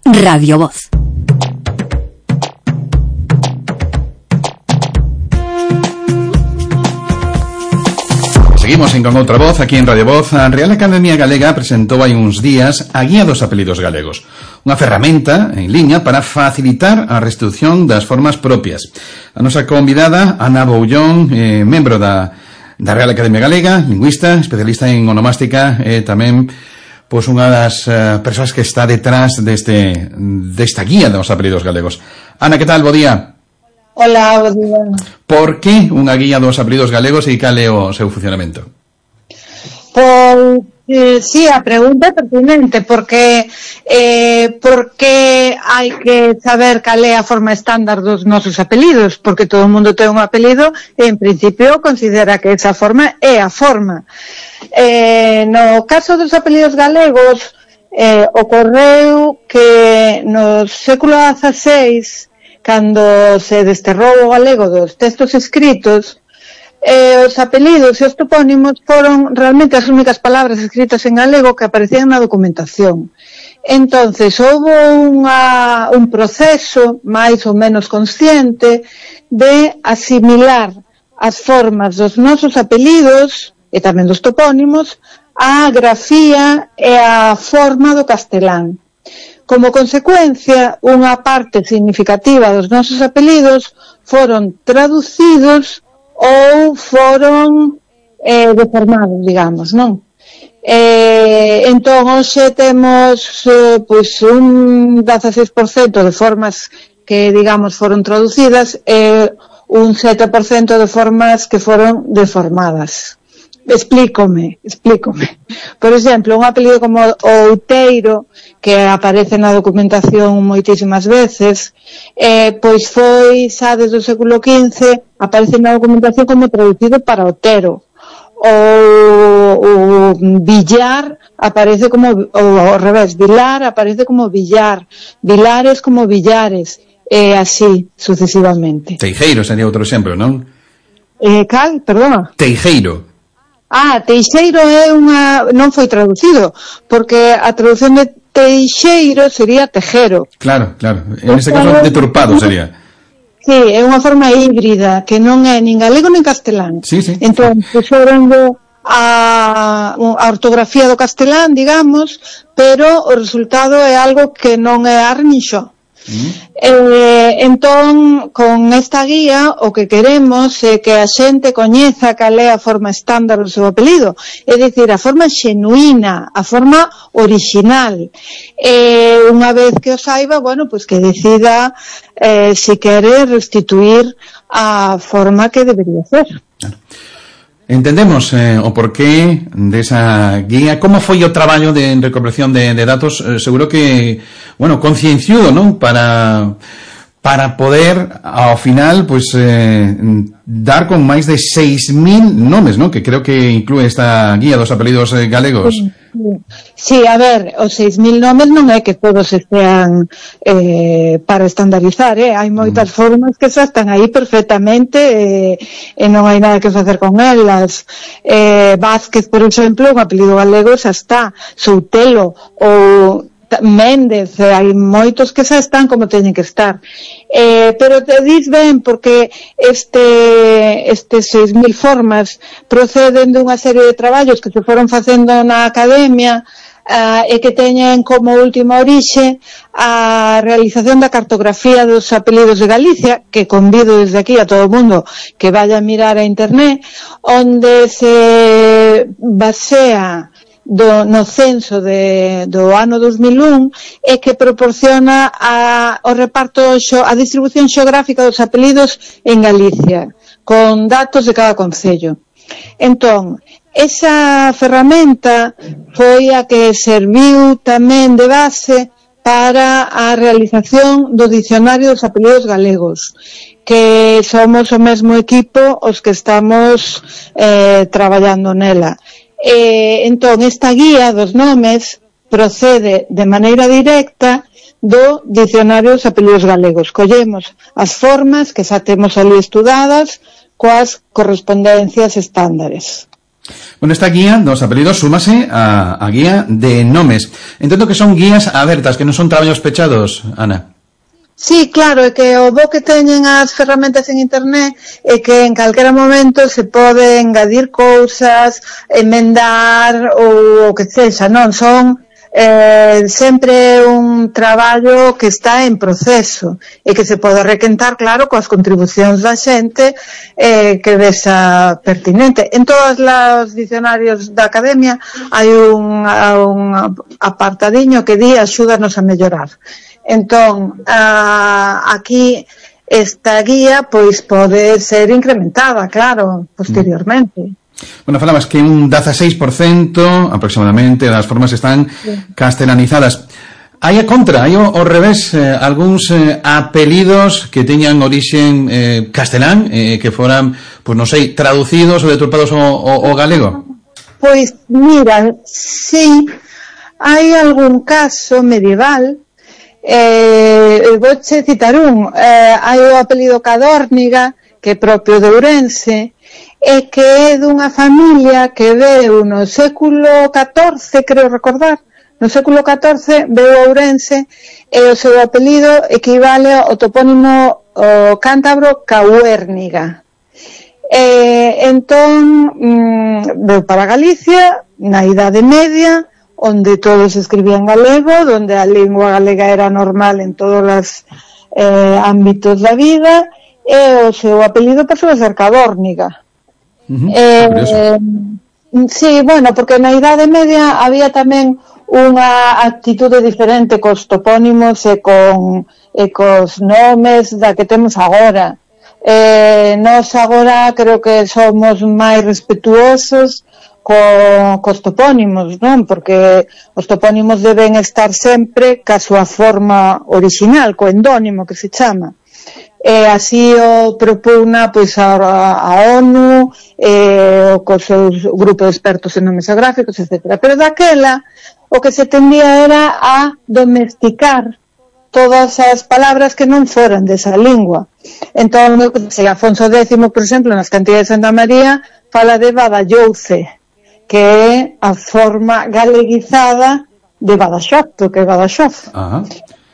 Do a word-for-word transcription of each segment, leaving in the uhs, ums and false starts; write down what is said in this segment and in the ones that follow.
Radio Voz. Seguimos en Con Outra Voz, aquí en Radio Voz. A Real Academia Galega presentou hai uns días a Guía dos Apelidos Galegos, unha ferramenta en liña para facilitar a restitución das formas propias. A nosa convidada, Ana Boullón, eh, membro da, da Real Academia Galega, lingüista, especialista en onomástica, e eh, tamén pois unha das uh, persoas que está detrás deste, desta Guía dos Apelidos Galegos. Ana, que tal? Bo día. Hola, bo día. Por que unha guía dos apelidos galegos e cal é o seu funcionamento? Pois, eh, sí, a pregunta é pertinente, porque eh, porque hai que saber cal é a forma estándar dos nosos apelidos, porque todo o mundo ten un apelido e, en principio, considera que esa forma é a forma. Eh, no caso dos apelidos galegos, eh, ocorreu que no século dieciséis, cando se desterrou o galego dos textos escritos, eh, os apelidos e os topónimos foron realmente as únicas palabras escritas en galego que aparecían na documentación. Entonces, houve unha, un proceso máis ou menos consciente de asimilar as formas dos nosos apelidos e tamén dos topónimos á grafía e á forma do castelán. Como consecuencia, unha parte significativa dos nosos apelidos foron traducidos ou foron eh, deformados, digamos, non? Eh, entón, hoxe temos eh, pois un dieciséis por cento de formas que, digamos, foron traducidas e un sete por cento de formas que foron deformadas. Explícome, explícome. Por exemplo, un apelido como Outeiro, que aparece na documentación moitísimas veces, eh, pois foi xa desde o século quince, aparece na documentación como traducido para Otero. O, o billar aparece como, ou ao revés, vilar aparece como billar, vilares como billares, e así sucesivamente. Teijeiro sería outro exemplo, non? Eh, cal, perdona? Teijeiro. Ah, Teixeiro é unha... non foi traducido, porque a traducción de Teixeiro sería tejero. Claro, claro. En este caso, deturpado sería. Sí, é unha forma híbrida, que non é nin galego nin castelán. Sí, sí. Entón, puxeron a, a ortografía do castelán, digamos, pero o resultado é algo que non é ar nin xo. Mm. Eh, entón, con esta guía o que queremos é que a xente coñeza cal é a forma estándar do seu apelido, é dicir, a forma xenuína, a forma original. Eh, unha vez que o saiba, bueno, pois que decida eh, se quere restituir a forma que debería ser. Claro. Entendemos eh, o porqué desa guía. Como foi o traballo de recopilación de, de datos? Eh, seguro que, bueno, concienciudo, non? Para para poder, ao final, pues, eh, dar con máis de seis mil nomes, non? Que creo que inclúe esta guía dos apelidos eh, galegos. Sí, sí, a ver, os seis mil nomes non é que todos estean eh, para estandarizar, eh? Hai moitas mm. formas que xa están aí perfectamente eh, e non hai nada que facer con elas. Eh, Vázquez, por exemplo, un apelido galego xa está. Soutelo ou Méndez, hai moitos que xa están como teñen que estar, eh, pero te dis ben porque este estes seis mil formas proceden dunha serie de traballos que se foron facendo na academia uh, e que teñen como última orixe a realización da cartografía dos apelidos de Galicia, que convido desde aquí a todo o mundo que vaya a mirar a internet, onde se basea Do, no censo de, do ano dos mil un e que proporciona a, o reparto, xo, a distribución xeográfica dos apelidos en Galicia, con datos de cada concello. Entón, esa ferramenta foi a que serviu tamén de base para a realización do dicionario dos apelidos galegos, que somos o mesmo equipo os que estamos eh, traballando nela. Eh, entón, esta guía dos nomes procede de maneira directa do dicionario dos apelidos galegos. Collemos as formas que xa temos ali estudadas coas correspondencias estándares. Bueno, esta guía dos apelidos súmase a, a guía de nomes. Entendo que son guías abertas, que non son traballos pechados, Ana. Sí, claro, é que o bo que teñen as ferramentas en internet é que en calquera momento se pode engadir cousas, emendar ou o que sexa, non? Son eh, sempre un traballo que está en proceso e que se pode requentar, claro, coas contribucións da xente eh, que desa pertinente. En todos os dicionarios da Academia hai un, un apartadiño que di axúdanos a mellorar. Entón, a, aquí esta guía pois pode ser incrementada, claro, posteriormente. Bueno, falabas que un dieciséis por ciento aproximadamente das formas están sí. castelanizadas. Hai a contra, hai o, o revés, eh, algúns eh, apelidos que teñan orixen eh, castelán, eh, que foran, pois non sei, traducidos ou deturpados ao, ao, ao galego? Pois, mira, sí, hai algún caso medieval, eh, vou che citar un, eh, hai o apelido Cadórniga, que é propio de Ourense, e que é dunha familia que veu no século catorce, creo recordar, no século catorce veu a Ourense e o seu apelido equivale ao topónimo o cántabro Cahuérniga. E, entón, mm, veu para Galicia, na Idade Media, onde todos escribían galego, onde a lingua galega era normal en todos os eh, ámbitos da vida, e o seu apelido pasou a ser Cadórniga. Uh-huh. Eh, sí, bueno, porque na Idade Media había tamén unha actitude diferente cos topónimos e con e cos nomes da que temos agora. Eh, nós agora creo que somos máis respetuosos co, cos topónimos, non? Porque os topónimos deben estar sempre ca súa forma original, co endónimo que se chama. E así o propugna pois a, a ONU, eh, co seus grupos de expertos en nomes geográficos, etcétera. Pero daquela o que se tendía era a domesticar todas as palabras que non foran desa lingua. Entón, se Afonso décimo, por exemplo, nas cantidades de Santa María, fala de Badallouce, que é a forma galeguizada de Badaxoz, que é Badaxoz. Ajá.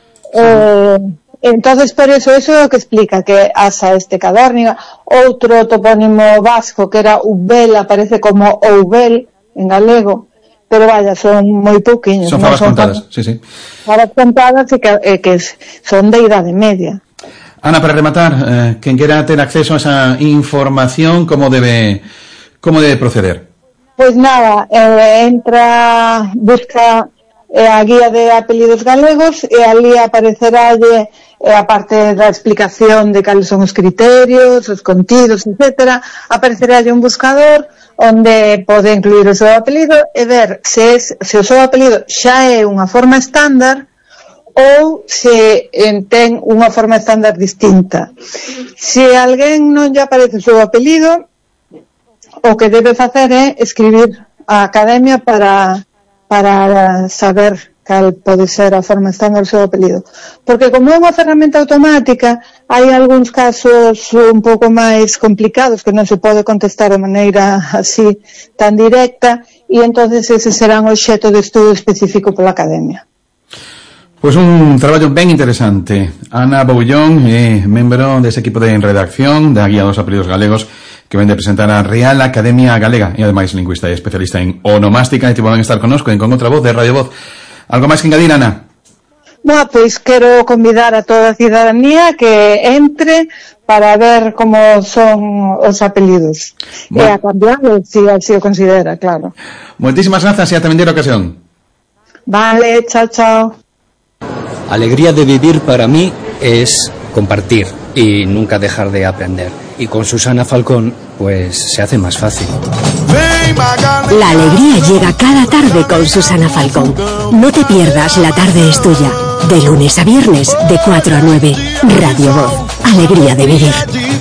Eh, entonces, por eso, eso é o que explica que asa este Cadórniga. Outro topónimo vasco que era Ubel, aparece como Oubel en galego, pero vaya, son moi pouquiños. Son favas ¿no? contadas, sí, sí. Favas contadas e que, eh, que son de Idade Media. Ana, para rematar, eh, quen quera ter acceso a esa información, como debe como debe proceder? Pois nada, eh, entra, busca eh, a guía de apelidos galegos e ali apareceralle eh, a parte da explicación de cales son os criterios, os contidos, etcétera, apareceralle un buscador onde pode incluir o seu apelido e ver se, es, se o seu apelido xa é unha forma estándar ou se ten unha forma estándar distinta. Se alguén non lle aparece o seu apelido, o que debe facer é escribir a Academia para, para saber cal pode ser a forma estándar do seu apelido. Porque como é unha ferramenta automática, hai algúns casos un pouco máis complicados que non se pode contestar de maneira así tan directa e entonces ese será un obxecto de estudo específico pola Academia. Pois pues un traballo ben interesante. Ana Boullón é membro dese equipo de redacción da Guía dos Apelidos Galegos que vende a presentar a Real Academia Galega e ademais lingüista e especialista en onomástica e tivo ben estar connosco en Con Outra Voz de Radio Voz. Algo máis que engadir, Ana? Bueno, pois quero convidar a toda a cidadanía que entre para ver como son os apelidos. Bueno. E a cambiarlo, se así o considera, claro. Moitísimas grazas e ata vindeira ocasión. Vale, chao, chao. Alegría de vivir para mí es compartir y nunca dejar de aprender. Y con Susana Falcón, pues se hace más fácil. La alegría llega cada tarde con Susana Falcón. No te pierdas La Tarde es Tuya. De lunes a viernes, de cuatro a nueve. Radio Voz. Alegría de vivir.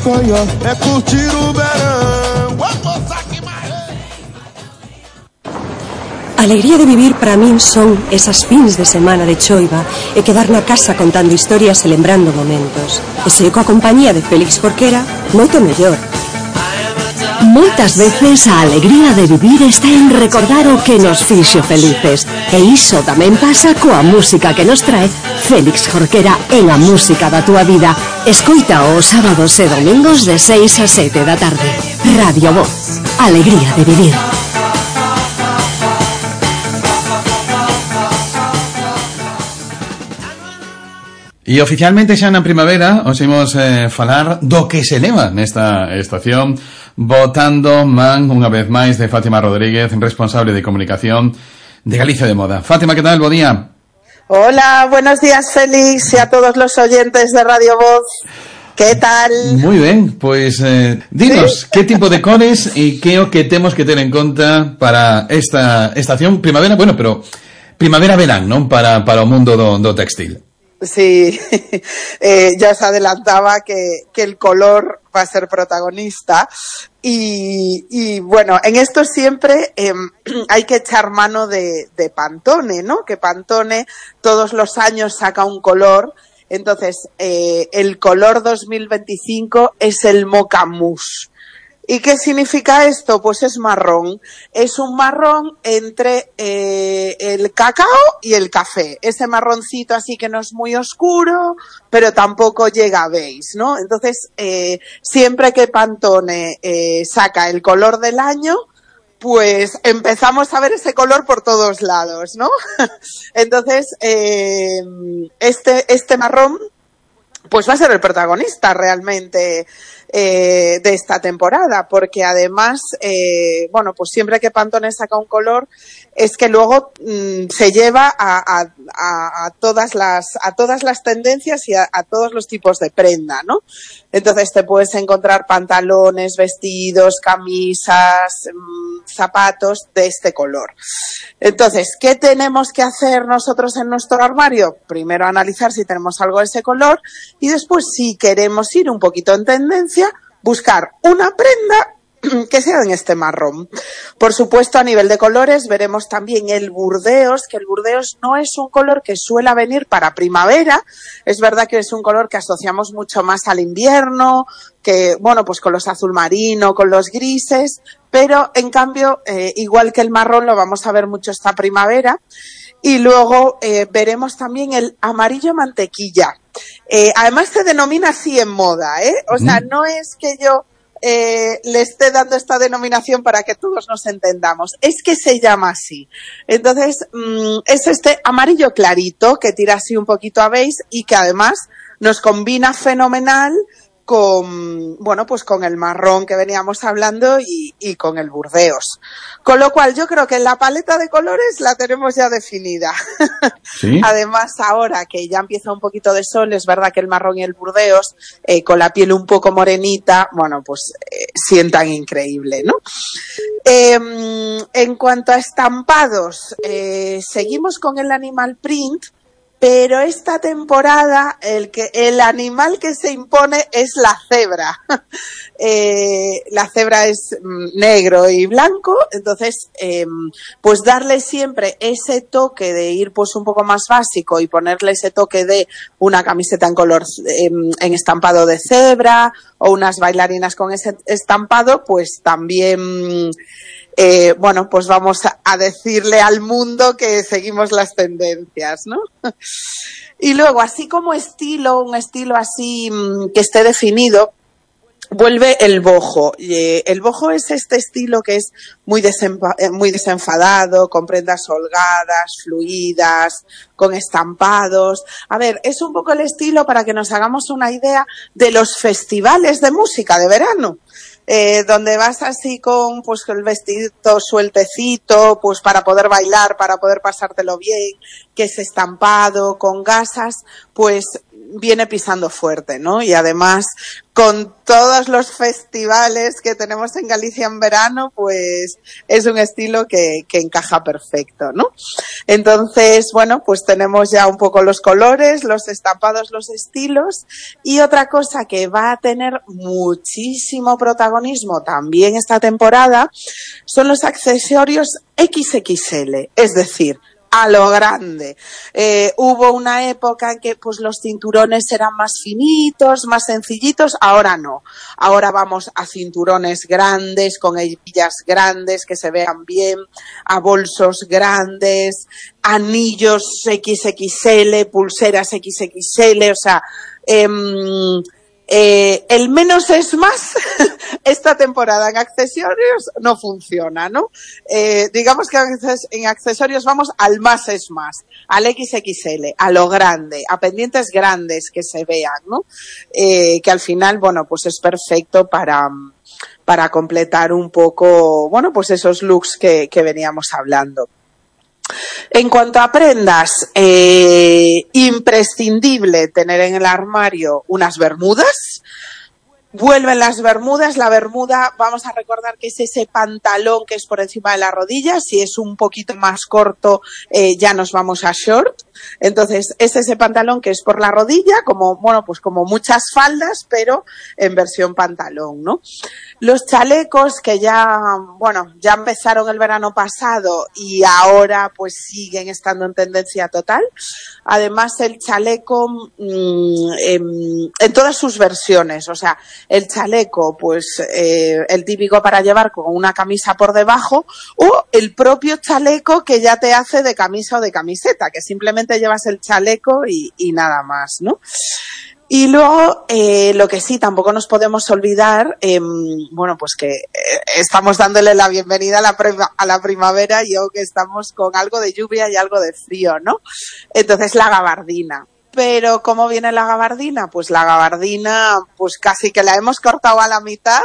Alegría de vivir para min son esas fins de semana de choiva e quedar na casa contando historias e lembrando momentos. E se coa compañía de Félix Porquera, moito mellor. Moitas veces a alegría de vivir está en recordar o que nos fixo felices. E iso tamén pasa coa música que nos trae Félix Jorquera en A Música da Túa Vida. Escoita os sábados e domingos de seis a sete da tarde. Radio Voz, alegría de vivir. E oficialmente xa na primavera os imos eh, falar do que se leva nesta estación, botando man unha vez máis de Fátima Rodríguez, responsable de comunicación de Galicia de Moda. Fátima, ¿qué tal? Bo día. Hola, buenos días, Félix, y a todos los oyentes de Radio Voz. ¿Qué tal? Muy ben, pois eh, dinos, ¿sí? Que tipo de cores e que o que temos que ter en conta para esta estación primavera, bueno, pero primavera-verán, non? Para, para o mundo do, do textil. Sí, eh, ya os adelantaba que, que el color va a ser protagonista y, y bueno, en esto siempre eh, hay que echar mano de, de Pantone, ¿no? Que Pantone todos los años saca un color, entonces eh, el color dos mil veinticinco es el Mocha Mousse. ¿Y qué significa esto? Pues es marrón. Es un marrón entre eh, el cacao y el café. Ese marroncito así que no es muy oscuro, pero tampoco llega a beige, ¿no? Entonces, eh, siempre que Pantone eh, saca el color del año, pues empezamos a ver ese color por todos lados, ¿no? Entonces, eh, este, este marrón, pues va a ser el protagonista realmente eh, de esta temporada, porque además, eh, bueno, pues siempre que Pantone saca un color, es que luego mmm, se lleva a, a, a, a todas las a todas las tendencias y a, a todos los tipos de prenda, ¿no? Entonces te puedes encontrar pantalones, vestidos, camisas, mmm, zapatos de este color. Entonces, ¿qué tenemos que hacer nosotros en nuestro armario? Primero analizar si tenemos algo de ese color y después, si queremos ir un poquito en tendencia, buscar una prenda que sea en este marrón. Por supuesto, a nivel de colores veremos también el burdeos, que el burdeos no es un color que suele venir para primavera. Es verdad que es un color que asociamos mucho más al invierno, que, bueno, pues con los azul marino, con los grises, pero en cambio, eh, igual que el marrón, lo vamos a ver mucho esta primavera. Y luego eh, veremos también el amarillo mantequilla. Eh, además se denomina así en moda, ¿eh? O sea, no es que yo eh, le esté dando esta denominación para que todos nos entendamos, es que se llama así. Entonces, mmm, es este amarillo clarito que tira así un poquito a beige y que además nos combina fenomenal con, bueno, pues con el marrón que veníamos hablando y, y con el burdeos. Con lo cual yo creo que la paleta de colores la tenemos ya definida. ¿Sí? Además, ahora que ya empieza un poquito de sol, es verdad que el marrón y el burdeos, eh, con la piel un poco morenita, bueno, pues eh, sientan increíble, ¿no? Eh, en cuanto a estampados, eh, seguimos con el animal print, pero esta temporada el que el animal que se impone es la cebra. eh, la cebra es mm, negro y blanco, entonces eh, pues darle siempre ese toque de ir pues un poco más básico y ponerle ese toque de una camiseta en color eh, en estampado de cebra o unas bailarinas con ese estampado, pues también Eh, bueno, pues vamos a, a decirle al mundo que seguimos las tendencias, ¿no? Y luego, así como estilo, un estilo así mmm, que esté definido, vuelve el boho. Eh, el boho es este estilo que es muy, desenfa- muy desenfadado, con prendas holgadas, fluidas, con estampados. A ver, es un poco el estilo, para que nos hagamos una idea, de los festivales de música de verano. Eh, donde vas así con pues el vestidito sueltecito, pues para poder bailar, para poder pasártelo bien, que es estampado, con gasas, pues viene pisando fuerte, ¿no? Y además, con todos los festivales que tenemos en Galicia en verano, pues es un estilo que, que encaja perfecto, ¿no? Entonces, bueno, pues tenemos ya un poco los colores, los estampados, los estilos, y otra cosa que va a tener muchísimo protagonismo también esta temporada son los accesorios equis equis ele, es decir, a lo grande. Eh, hubo una época en que pues los cinturones eran más finitos, más sencillitos, ahora no. Ahora vamos a cinturones grandes, con hebillas grandes que se vean bien, a bolsos grandes, anillos equis equis ele, pulseras equis equis ele, o sea, eh, Eh, el menos es más esta temporada en accesorios no funciona, ¿no? Eh, digamos que en accesorios vamos al más es más, al equis equis ele, a lo grande, a pendientes grandes que se vean, ¿no? Eh, que al final, bueno, pues es perfecto para, para completar un poco, bueno, pues esos looks que, que veníamos hablando. En cuanto a prendas, eh, imprescindible tener en el armario unas bermudas. Vuelven las bermudas. La bermuda, vamos a recordar que es ese pantalón que es por encima de la rodilla. Si es un poquito más corto, eh, ya nos vamos a short. Entonces, es ese pantalón que es por la rodilla, como, bueno, pues como muchas faldas, pero en versión pantalón, ¿no? Los chalecos que ya, bueno, ya empezaron el verano pasado y ahora pues siguen estando en tendencia total. Además, el chaleco mmm, en, en todas sus versiones, o sea, el chaleco, pues eh, el típico para llevar con una camisa por debajo, o el propio chaleco que ya te hace de camisa o de camiseta, que simplemente llevas el chaleco y, y nada más, ¿no? Y luego, eh, lo que sí, tampoco nos podemos olvidar, eh, bueno, pues que eh, estamos dándole la bienvenida a la, prima, a la primavera y aunque estamos con algo de lluvia y algo de frío, ¿no? Entonces, la gabardina. Pero, ¿cómo viene la gabardina? Pues la gabardina, pues casi que la hemos cortado a la mitad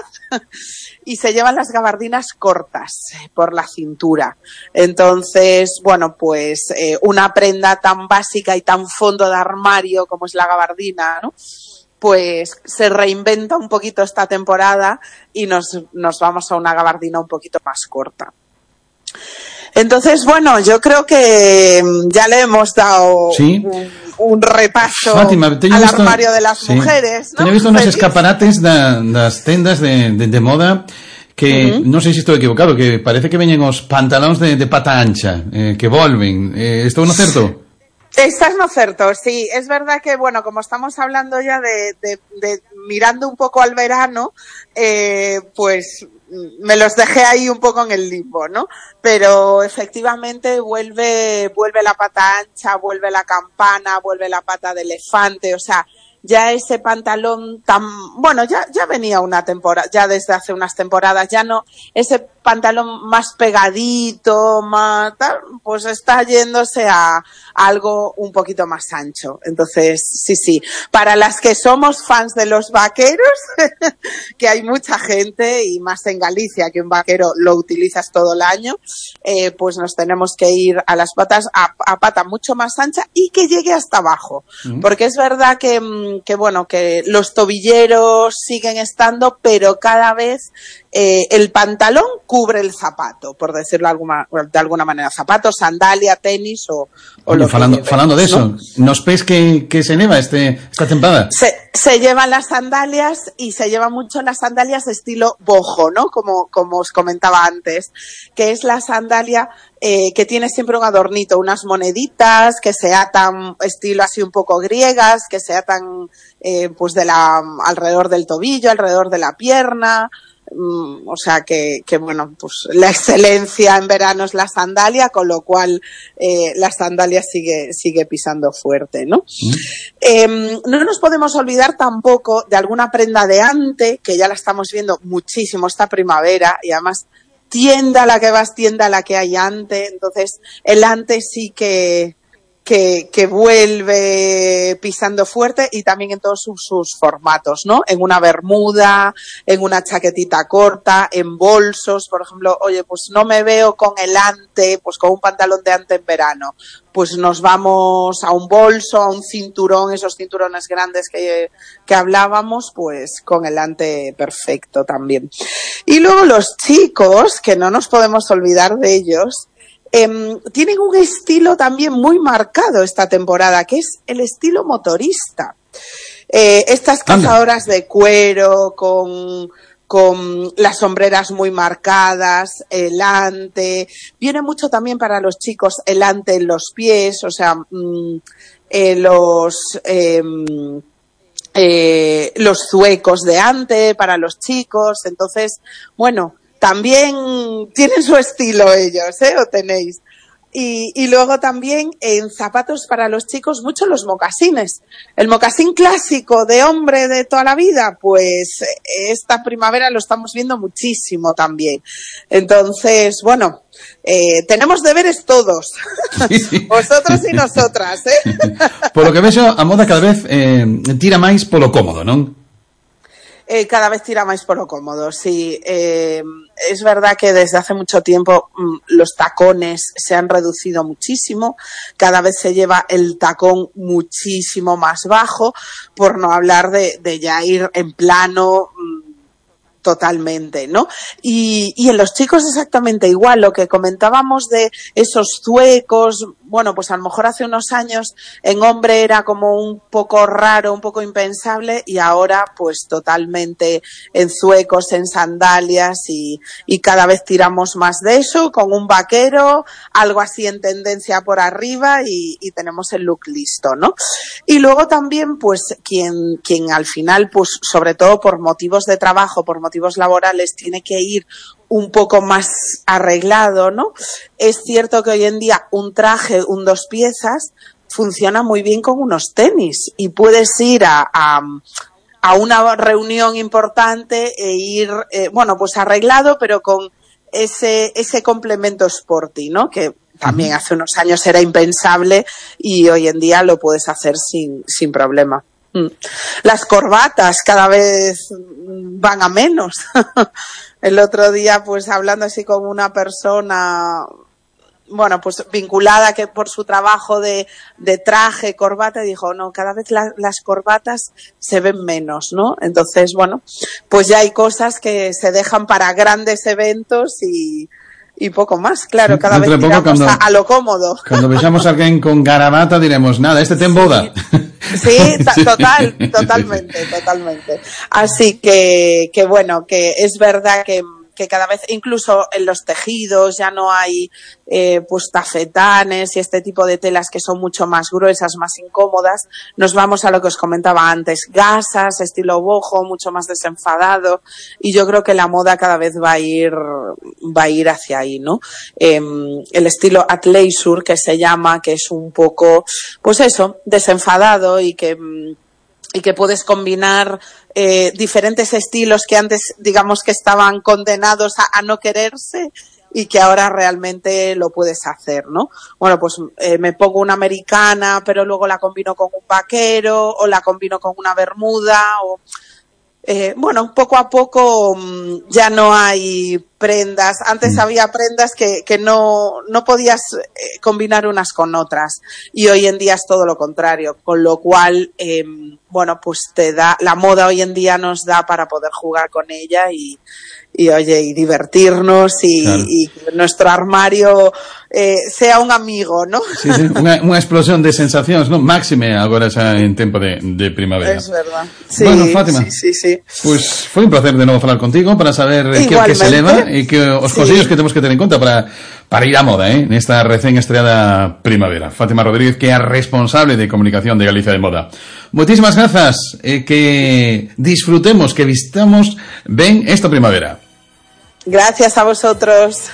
y se llevan las gabardinas cortas por la cintura. Entonces, bueno, pues eh, una prenda tan básica y tan fondo de armario como es la gabardina, ¿no? Pues se reinventa un poquito esta temporada y nos, nos vamos a una gabardina un poquito más corta. Entonces, bueno, yo creo que ya le hemos dado ¿sí? un, un repaso Fátima, al visto, armario de las sí. mujeres, ¿no? Teño visto unos escaparates da, das tendas de, de, de moda que, uh-huh. non sei se estou equivocado, que parece que veñen os pantalóns de, de pata ancha, eh, que volven. Eh, estou no certo? Estás no certo, sí. Es verdad que, bueno, como estamos hablando ya de, de, de mirando un poco al verano, eh, pues me los dejé ahí un poco en el limbo, ¿no? Pero efectivamente vuelve, vuelve la pata ancha, vuelve la campana, vuelve la pata de elefante, o sea, ya ese pantalón tan, bueno, ya, ya venía una temporada, ya desde hace unas temporadas, ya no, ese pantalón más pegadito, más tal, pues está yéndose a, a algo un poquito más ancho. Entonces, sí, sí, para las que somos fans de los vaqueros, que hay mucha gente, y más en Galicia, que un vaquero lo utilizas todo el año, eh, pues nos tenemos que ir a las patas, a, a pata mucho más ancha y que llegue hasta abajo. Mm. Porque es verdad que, que, bueno, que los tobilleros siguen estando, pero cada vez eh, el pantalón cubre el zapato, por decirlo alguna, de alguna manera. Zapato, sandalia, tenis o, o Oye, lo falando, que lleve, falando de eso, ¿no? ¿nos pés que, que se neva este, esta temporada? Se, se llevan las sandalias y se llevan mucho las sandalias de estilo boho, ¿no? Como, como os comentaba antes, que es la sandalia eh, que tiene siempre un adornito, unas moneditas que se atan estilo así un poco griegas, que se atan eh, pues de la, alrededor del tobillo, alrededor de la pierna. Mm, o sea que, que bueno, pues la excelencia en verano es la sandalia, con lo cual eh, la sandalia sigue, sigue pisando fuerte, ¿no? Mm. Eh, no nos podemos olvidar tampoco de alguna prenda de ante, que ya la estamos viendo muchísimo esta primavera, y además tienda a la que vas, tienda a la que hay ante, entonces el ante sí que Que, que vuelve pisando fuerte y también en todos sus, sus formatos, ¿no? En una bermuda, en una chaquetita corta, en bolsos, por ejemplo, oye, pues no me veo con el ante, pues con un pantalón de ante en verano, pues nos vamos a un bolso, a un cinturón, esos cinturones grandes que, que hablábamos, pues con el ante perfecto también. Y luego los chicos, que no nos podemos olvidar de ellos, Eh, tienen un estilo también muy marcado esta temporada, que es el estilo motorista. Eh, estas cazadoras de cuero con, con las sombreras muy marcadas, el ante. Viene mucho también para los chicos el ante en los pies, o sea, mmm, eh, los... Eh, Eh, los zuecos de ante para los chicos. Entonces, bueno, también tienen su estilo ellos, ¿eh? ¿O tenéis? Y, y luego también en zapatos para los chicos, mucho los mocasines. El mocasín clásico de hombre de toda la vida, pues esta primavera lo estamos viendo muchísimo también. Entonces, bueno, eh, tenemos deberes todos, sí. Vosotros y nosotras, ¿eh? Por lo que veo, a moda cada vez eh, tira máis polo cómodo, non? Eh, cada vez tira máis por lo cómodo, sí. Eh, es verdad que desde hace mucho tiempo mmm, los tacones se han reducido muchísimo, cada vez se lleva el tacón muchísimo más bajo, por no hablar de, de ya ir en plano mmm, totalmente, ¿no? Y, y en los chicos exactamente igual, lo que comentábamos de esos zuecos, bueno, pues a lo mejor hace unos años en hombre era como un poco raro, un poco impensable, y ahora pues totalmente en zuecos, en sandalias, y, y cada vez tiramos más de eso, con un vaquero, algo así en tendencia por arriba, y, y tenemos el look listo, ¿no? Y luego también pues quien, quien al final, pues sobre todo por motivos de trabajo, por motivos laborales, tiene que ir un poco más arreglado, ¿no? Es cierto que hoy en día un traje, un dos piezas, funciona muy bien con unos tenis, y puedes ir a, a, a una reunión importante e ir, eh, bueno, pues arreglado, pero con ese, ese complemento sporty, ¿no? Que también hace unos años era impensable y hoy en día lo puedes hacer sin, sin problema. Las corbatas cada vez van a menos. El otro día, pues hablando así con una persona, bueno, pues vinculada que por su trabajo de, de traje, corbata, dijo, no, cada vez la, las corbatas se ven menos, ¿no? Entonces, bueno, pues ya hay cosas que se dejan para grandes eventos y, y poco más, claro, cada Dentro vez de poco, tiramos cuando, a, a lo cómodo. Cuando veamos a alguien con garabato diremos, nada, este ten boda. Sí, ta- total, totalmente, totalmente. Así que, que bueno, que es verdad que, que cada vez, incluso en los tejidos, ya no hay eh, pues tafetanes y este tipo de telas que son mucho más gruesas, más incómodas. Nos vamos a lo que os comentaba antes, gasas, estilo boho, mucho más desenfadado, y yo creo que la moda cada vez va a ir, va a ir hacia ahí, ¿no? Eh, el estilo athleisure, que se llama, que es un poco, pues eso, desenfadado, y que y que puedes combinar eh, diferentes estilos que antes, digamos, que estaban condenados a, a no quererse, y que ahora realmente lo puedes hacer, ¿no? Bueno, pues eh, me pongo una americana, pero luego la combino con un vaquero, o la combino con una bermuda, o... Eh, bueno, poco a poco mmm, ya no hay prendas. Antes mm. había prendas que, que no, no podías eh, combinar unas con otras, y hoy en día es todo lo contrario, con lo cual, eh, bueno, pues te da, la moda hoy en día nos da para poder jugar con ella y, y oye, y divertirnos, y, claro. y que nuestro armario eh, sea un amigo, ¿no? Sí, sí, unha, unha explosión de sensacións, non? Máxime agora xa en tempo de, de primavera. Es verdad. Sí, bueno, Fátima, sí, sí, sí. Pues foi un placer de novo falar contigo para saber que o que se leva e que os sí. consellos que temos que ter en conta para, para ir á moda, eh, nesta recén estreada primavera. Fátima Rodríguez, que é a responsable de comunicación de Galicia de Moda. Moitísimas grazas, e eh, que disfrutemos, que vistamos ben esta primavera. Gracias a vosotros.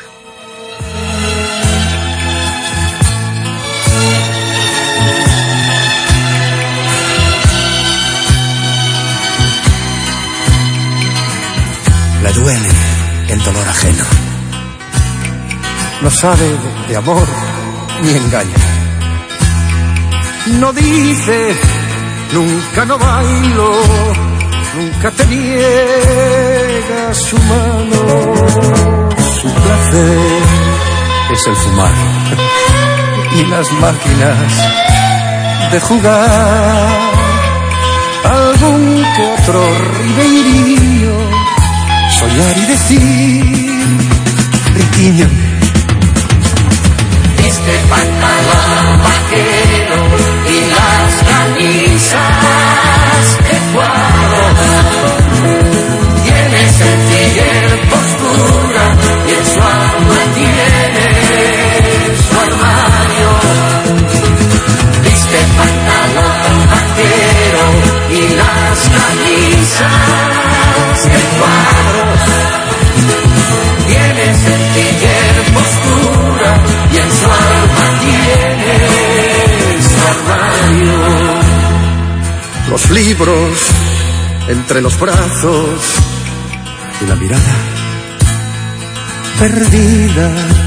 Le duele el dolor ajeno. No sabe de, de amor ni engaño. No dice, nunca no bailo, nunca te niega su mano. Su placer es el fumar y las máquinas de jugar. Algún que otro ribeirillo, soñar y decir, riquiño. Este pantalón vaquero y las camisas de cuadro, tienes el camisas de cuadros. Tiene sencillez, postura y en su alma tiene su armario. Los libros entre los brazos y la mirada perdida.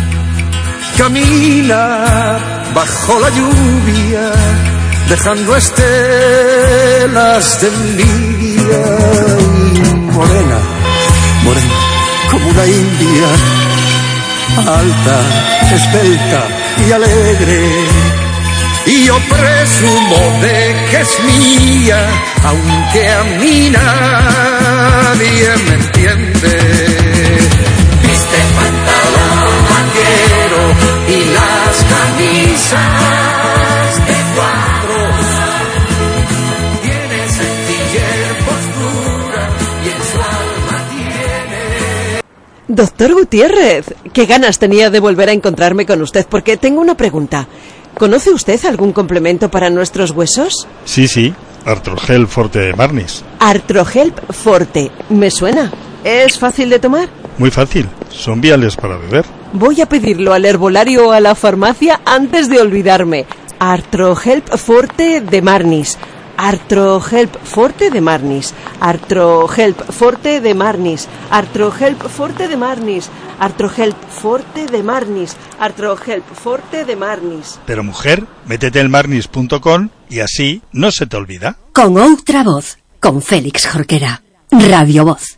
Camina bajo la lluvia, dejando estelas de envidia. Y morena, morena, como una india, alta, esbelta y alegre. Y yo presumo de que es mía, aunque a mí nadie me entiende. Viste pantalón vaquero y las camisas de cuadros. Tiene sencillez, postura y en su alma tiene... Doctor Gutiérrez, qué ganas tenía de volver a encontrarme con usted, porque tengo una pregunta. ¿Conoce usted algún complemento para nuestros huesos? Sí, sí, Artrogel Forte de Marnis. Artrogel Forte, me suena. ¿Es fácil de tomar? Muy fácil, son viales para beber. Voy a pedirlo al herbolario o a la farmacia antes de olvidarme. Artrogel Forte de Marnis. Artrogel Forte de Marnis. Artrogel Forte de Marnis. Artrogel Forte de Marnis. Artrogel Forte de Marnis. Artrogel Forte de Marnis. Pero mujer, métete en marnis punto com y así no se te olvida. Con outra voz, con Félix Jorquera. Radio Voz.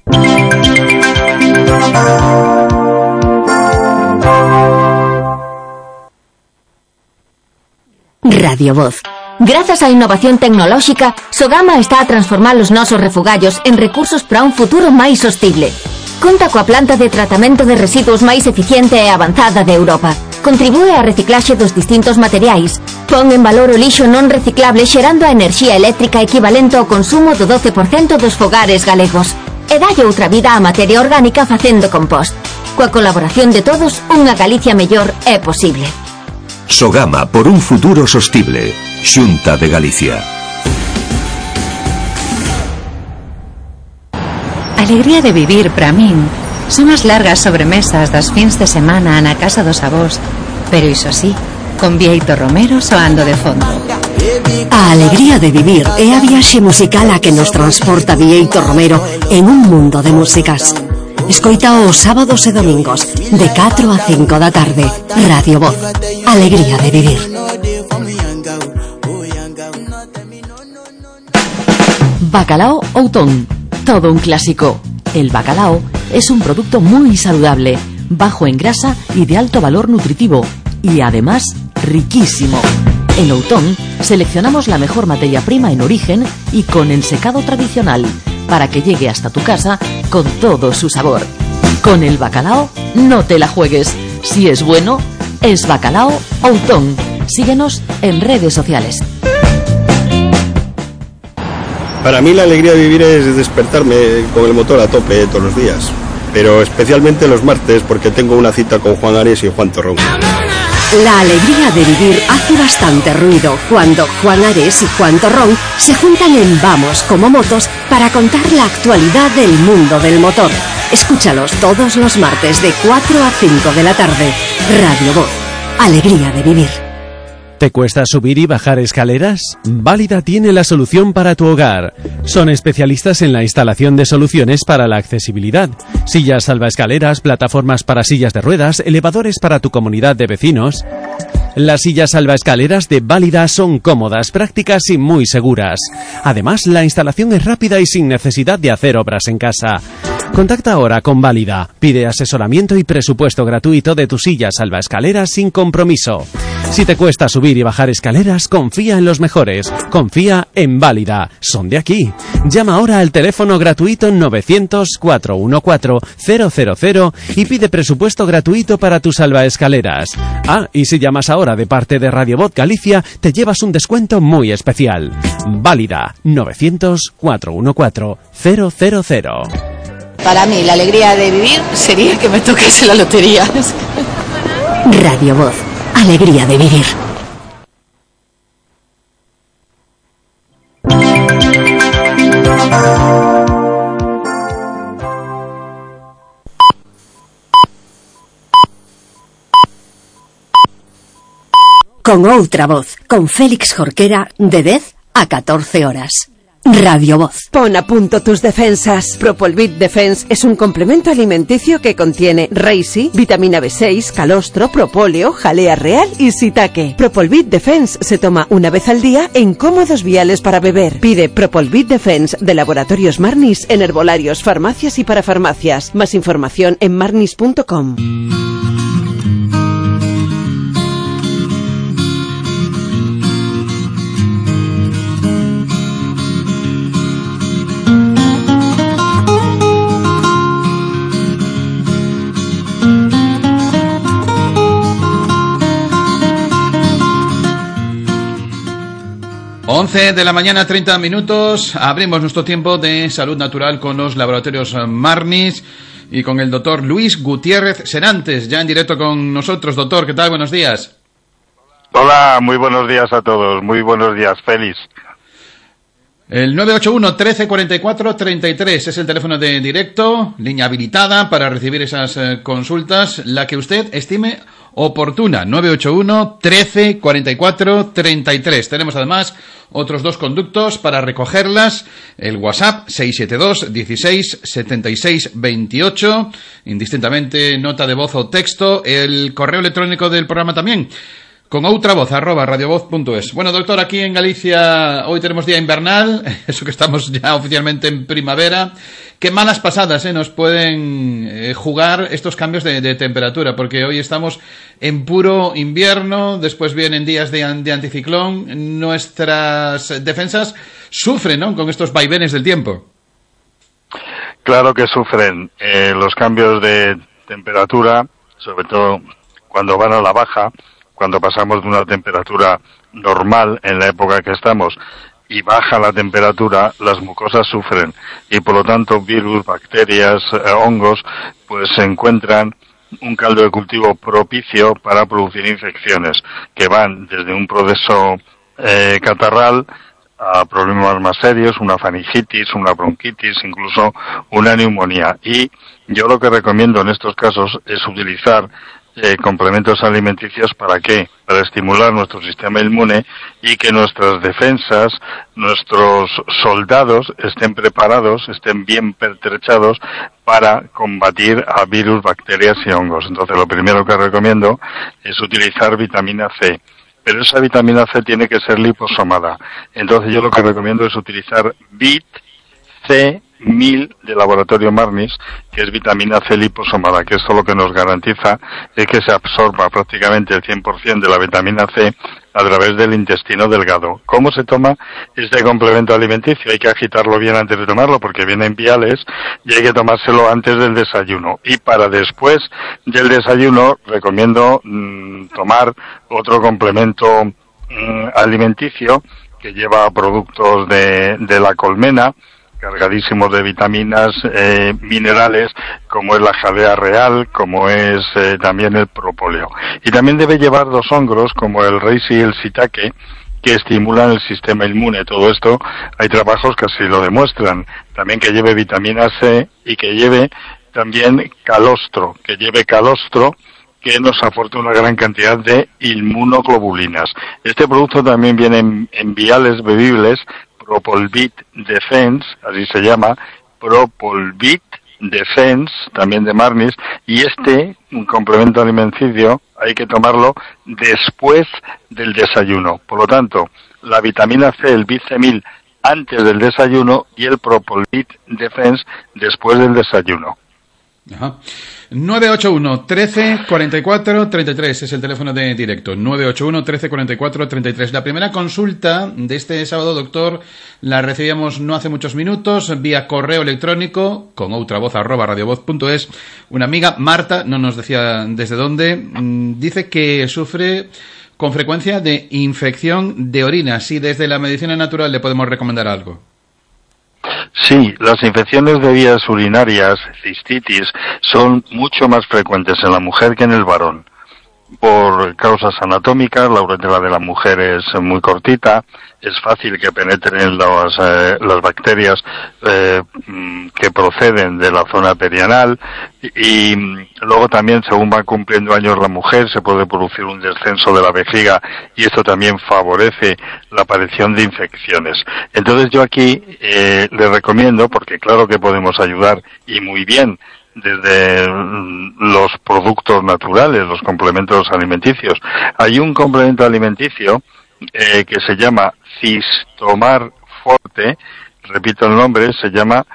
Radio Voz. Grazas á innovación tecnolóxica, Sogama está a transformar os nosos refugallos en recursos para un futuro máis sostible. Conta coa planta de tratamento de residuos máis eficiente e avanzada de Europa. Contribúe á reciclaxe dos distintos materiais. Pon en valor o lixo non reciclable xerando a enerxía eléctrica equivalente ao consumo do doce por cento dos fogares galegos. E dalle outra vida á materia orgánica facendo compost. Coa colaboración de todos, unha Galicia mellor é posible. Sogama por un futuro sostible. Xunta de Galicia. Alegría de vivir para min son as largas sobremesas das fins de semana na casa dos avós, pero iso sí, con Bieito Romero soando de fondo. A alegría de vivir é a viaxe musical a que nos transporta Bieito Romero en un mundo de músicas. Escoita os sábados e domingos de catro a cinco da tarde. Radio Voz. Alegría de vivir. Bacalao Outón. Todo un clásico. El bacalao es un producto muy saludable, bajo en grasa y de alto valor nutritivo, y además riquísimo. En Outón seleccionamos la mejor materia prima en origen y con ensecado tradicional, para que llegue hasta tu casa con todo su sabor. Con el bacalao no te la juegues. Si es bueno, es Bacalao Outón. Síguenos en redes sociales. Para mí la alegría de vivir es despertarme con el motor a tope todos los días, pero especialmente los martes porque tengo una cita con Juan Ares y Juan Torrón. La alegría de vivir hace bastante ruido cuando Juan Ares y Juan Torrón se juntan en Vamos como Motos para contar la actualidad del mundo del motor. Escúchalos todos los martes de cuatro a cinco de la tarde. Radio Voz. Alegría de vivir. ¿Te cuesta subir y bajar escaleras? Válida tiene la solución para tu hogar. Son especialistas en la instalación de soluciones para la accesibilidad. Sillas salvaescaleras, plataformas para sillas de ruedas, elevadores para tu comunidad de vecinos. Las sillas salvaescaleras de Válida son cómodas, prácticas y muy seguras. Además, la instalación es rápida y sin necesidad de hacer obras en casa. Contacta ahora con Válida. Pide asesoramiento y presupuesto gratuito de tu silla salvaescaleras sin compromiso. Si te cuesta subir y bajar escaleras, confía en los mejores. Confía en Válida. Son de aquí. Llama ahora al teléfono gratuito novecientos, cuatrocientos catorce, cero cero cero y pide presupuesto gratuito para tus salvaescaleras. Ah, y si llamas ahora de parte de Radio Voz Galicia, te llevas un descuento muy especial. Válida. novecientos, cuatrocientos catorce, cero cero cero. Para mí, la alegría de vivir sería que me tocase la lotería. Radio Voz. Alegría de vivir. con outra voz, con Félix Jorquera, de dez a catorce horas. Radio Voz. Pon a punto tus defensas. Propolvit Defense es un complemento alimenticio que contiene Reishi, vitamina B seis, calostro, propóleo, jalea real y shiitake. Propolvit Defense se toma una vez al día en cómodos viales para beber. Pide Propolvit Defense de Laboratorios Marnis en herbolarios, farmacias y parafarmacias. Más información en marnis punto com. once de la mañana, treinta minutos. Abrimos nuestro tiempo de salud natural con los laboratorios Marnis y con el doctor Luis Gutiérrez Serantes, ya en directo con nosotros. Doctor, ¿qué tal? Buenos días. Hola, muy buenos días a todos. Muy buenos días, Félix. El nueve ocho uno, trece cuarenta y cuatro, treinta y tres es el teléfono de directo, línea habilitada para recibir esas eh, consultas, la que usted estime oportuna. Nueve ocho uno, trece cuarenta y cuatro, treinta y tres. Tenemos además otros dos conductos para recogerlas. El WhatsApp seis siete dos, dieciséis, setenta y seis, veintiocho, indistintamente nota de voz o texto. El correo electrónico del programa también, con outra voz, arroba radiovoz punto es. Bueno, doctor, aquí en Galicia hoy tenemos día invernal, eso que estamos ya oficialmente en primavera. Qué malas pasadas eh, nos pueden eh, jugar estos cambios de, de temperatura, porque hoy estamos en puro invierno, después vienen días de, de anticiclón. Nuestras defensas sufren, ¿no?, con estos vaivenes del tiempo. Claro que sufren eh, los cambios de temperatura, sobre todo cuando van a la baja. Cuando pasamos de una temperatura normal en la época que estamos y baja la temperatura, las mucosas sufren y por lo tanto virus, bacterias, eh, hongos, pues se encuentran un caldo de cultivo propicio para producir infecciones que van desde un proceso eh, catarral a problemas más serios, una faringitis, una bronquitis, incluso una neumonía. Y yo lo que recomiendo en estos casos es utilizar Eh, complementos alimenticios. ¿Para qué? Para estimular nuestro sistema inmune y que nuestras defensas, nuestros soldados estén preparados, estén bien pertrechados para combatir a virus, bacterias y hongos. Entonces lo primero que recomiendo es utilizar vitamina C. Pero esa vitamina C tiene que ser liposomada. Entonces yo lo que recomiendo es utilizar Vit C mil de Laboratorio Marnis, que es vitamina C liposomada, que esto lo que nos garantiza es que se absorba prácticamente el cien por ciento de la vitamina C a través del intestino delgado. ¿Cómo se toma este complemento alimenticio? Hay que agitarlo bien antes de tomarlo porque viene en viales y hay que tomárselo antes del desayuno. Y para después del desayuno recomiendo mmm, tomar otro complemento mmm, alimenticio que lleva productos de, de la colmena, cargadísimos de vitaminas, eh, minerales, como es la jalea real, como es eh, también el propóleo. Y también debe llevar dos hongos, como el reishi y el shiitake, que estimulan el sistema inmune. Todo esto, hay trabajos que así lo demuestran. También que lleve vitamina C y que lleve también calostro, que lleve calostro, que nos aporta una gran cantidad de inmunoglobulinas. Este producto también viene en, en viales bebibles, Propolvit Defense, así se llama, Propolvit Defense, también de Marnis, y este, un complemento alimenticio, hay que tomarlo después del desayuno. Por lo tanto, la vitamina C, el Vit C mil, antes del desayuno y el Propolvit Defense después del desayuno. Ajá. nueve ocho uno, trece cuarenta y cuatro, treinta y tres es el teléfono de directo. nueve ocho uno, trece cuarenta y cuatro, treinta y tres. La primera consulta de este sábado, doctor, la recibíamos no hace muchos minutos vía correo electrónico con outra voz arroba radiovoz punto es. Una amiga, Marta, no nos decía desde dónde, dice que sufre con frecuencia de infección de orina. Si desde la medicina natural le podemos recomendar algo. Sí, las infecciones de vías urinarias, cistitis, son mucho más frecuentes en la mujer que en el varón. por causas anatómicas. La uretra de la mujer es muy cortita, es fácil que penetren las, eh, las bacterias eh, que proceden de la zona perianal, y, y luego también, según va cumpliendo años la mujer, se puede producir un descenso de la vejiga, y esto también favorece la aparición de infecciones. Entonces yo aquí eh, le recomiendo, porque claro que podemos ayudar y muy bien desde los productos naturales, los complementos alimenticios. Hay un complemento alimenticio eh, que se llama Cistomar Forte, repito el nombre, se llama